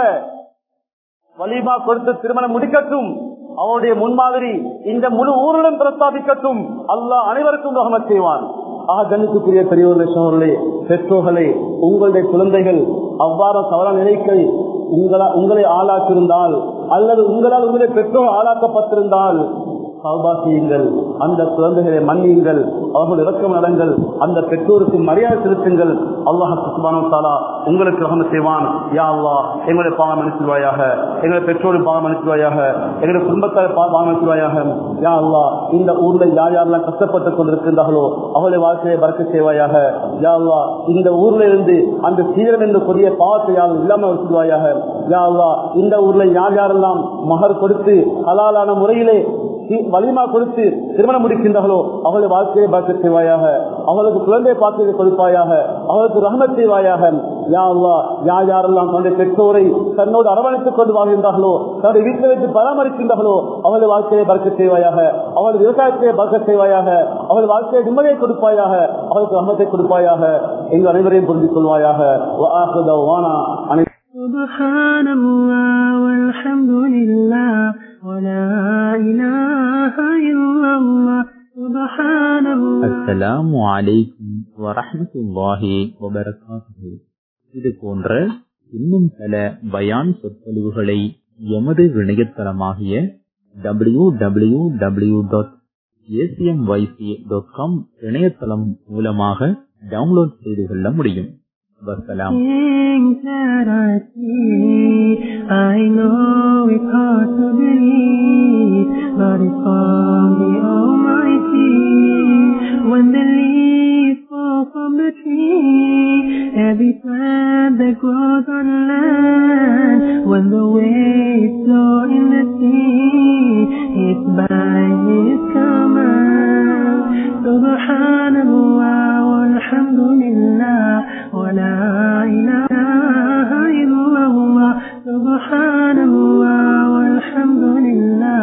வலிமா கொடுத்து திருமணம் முடிக்கட்டும். அவருடைய முன்மாதிரி இந்த முழு ஊரிடம் பிரஸ்தாபிக்கட்டும். அல்லாஹ் அனைவருக்கும் ரஹமத் செய்வான். ஆக கண்ணியத்துக்குரிய பெரியவர்களே, பெற்றோர்களே, உங்களுடைய குழந்தைகள் அவ்வாறு தவறான நிலைக்கு உங்களா உங்களை ஆளாக்கியிருந்தால் அல்லது உங்களால் உங்களுடைய பெற்றோர் ஆளாக்கப்பட்டிருந்தால் தௌபா செய்யுங்கள், அந்த குழந்தைகளை மன்னியுங்கள், அவர்கள் இரக்கம் நடங்கள், அந்த பெற்றோருக்கு மரியாதை செலுத்துங்கள். அல்லாஹ் சுப்ஹானஹு வ தஆலா உங்களுக்கு ரஹமத் செய்வான். யா அல்லாஹ், எங்களுடைய பாவம் மன்னிச்சுவாயாக, எங்களுடைய பெற்றோரின் பாவம் மன்னிச்சுவாயாக, எங்களுடைய குடும்பத்தார் பாவம் மன்னிச்சுவாயாக. யா அல்லாஹ், இந்த ஊர்ல யார் யாரெல்லாம் கஷ்டப்பட்டுக் கொண்டிருக்கின்றார்களோ அவருடைய வாழ்க்கையை பறக்கச் செய்வாயாக. யா அல்லாஹ், இந்த ஊர்ல இருந்து அந்த சீரம் என்ற கொடிய பாவத்தை யாரும் இல்லாமல் வச்சுடுவாயாக. யா அல்லாஹ், இந்த ஊர்ல யார் யாரெல்லாம் மகர் கொடுத்து ஹலாலான முறையிலே வலிமா கொடுத்து திருமணம் முடிக்கின்றார்களோ அவளுடைய வாழ்க்கையை பார்க்க செய்வாயாக, அவளுக்கு குழந்தை பார்த்து கொடுப்பாயாக, அவளுக்கு ரஹமத் செய்வாயாக. யா அல்லாஹ் யார் யாரெல்லாம் தன்னுடைய பெற்றோரை தன்னோடு அரவணைத்துக் கொண்டு வாழ்கின்றார்களோ, தன்னுடைய வீட்டில் வைத்து பராமரிக்கின்றார்களோ அவளது வாழ்க்கையை பறக்கச் செய்வாயாக, அவளது விவசாயத்தை பறக்கச் செய்வாயாக, அவளது வாழ்க்கையை நிம்மதியை கொடுப்பாயாக, அவளுக்கு ரஹ்மத்தை கொடுப்பாயாக, எங்கள் அனைவரையும் புரிந்து கொள்வாயாக. சுப்ஹானல்லாஹ் வல்ஹம்துலில்லாஹ் வலா இலாஹா இல்லல்லாஹ் சுப்ஹானல்லாஹ். அஸ்ஸலாமு அலைக்கும் வரஹ்மத்துல்லாஹி வபரகாத்துஹு. இது போன்ற இன்னும் பல பயான் சொற்பொழிவுகளை எமது இணையதளமாகிய W W W dot ACMYC dot com இணையதளம் மூலமாக டவுன்லோட் செய்து கொள்ள முடியும். வஸ்ஸலாம். Things that I see, I know it's hard to believe, but it's from the Almighty. When the leaves fall from the tree, every plant that grows on land, when the waves flow in the sea, it's by His command. Subhanallah walhamdulillah wa la ilaha illallah. Subhanallah walhamdulillah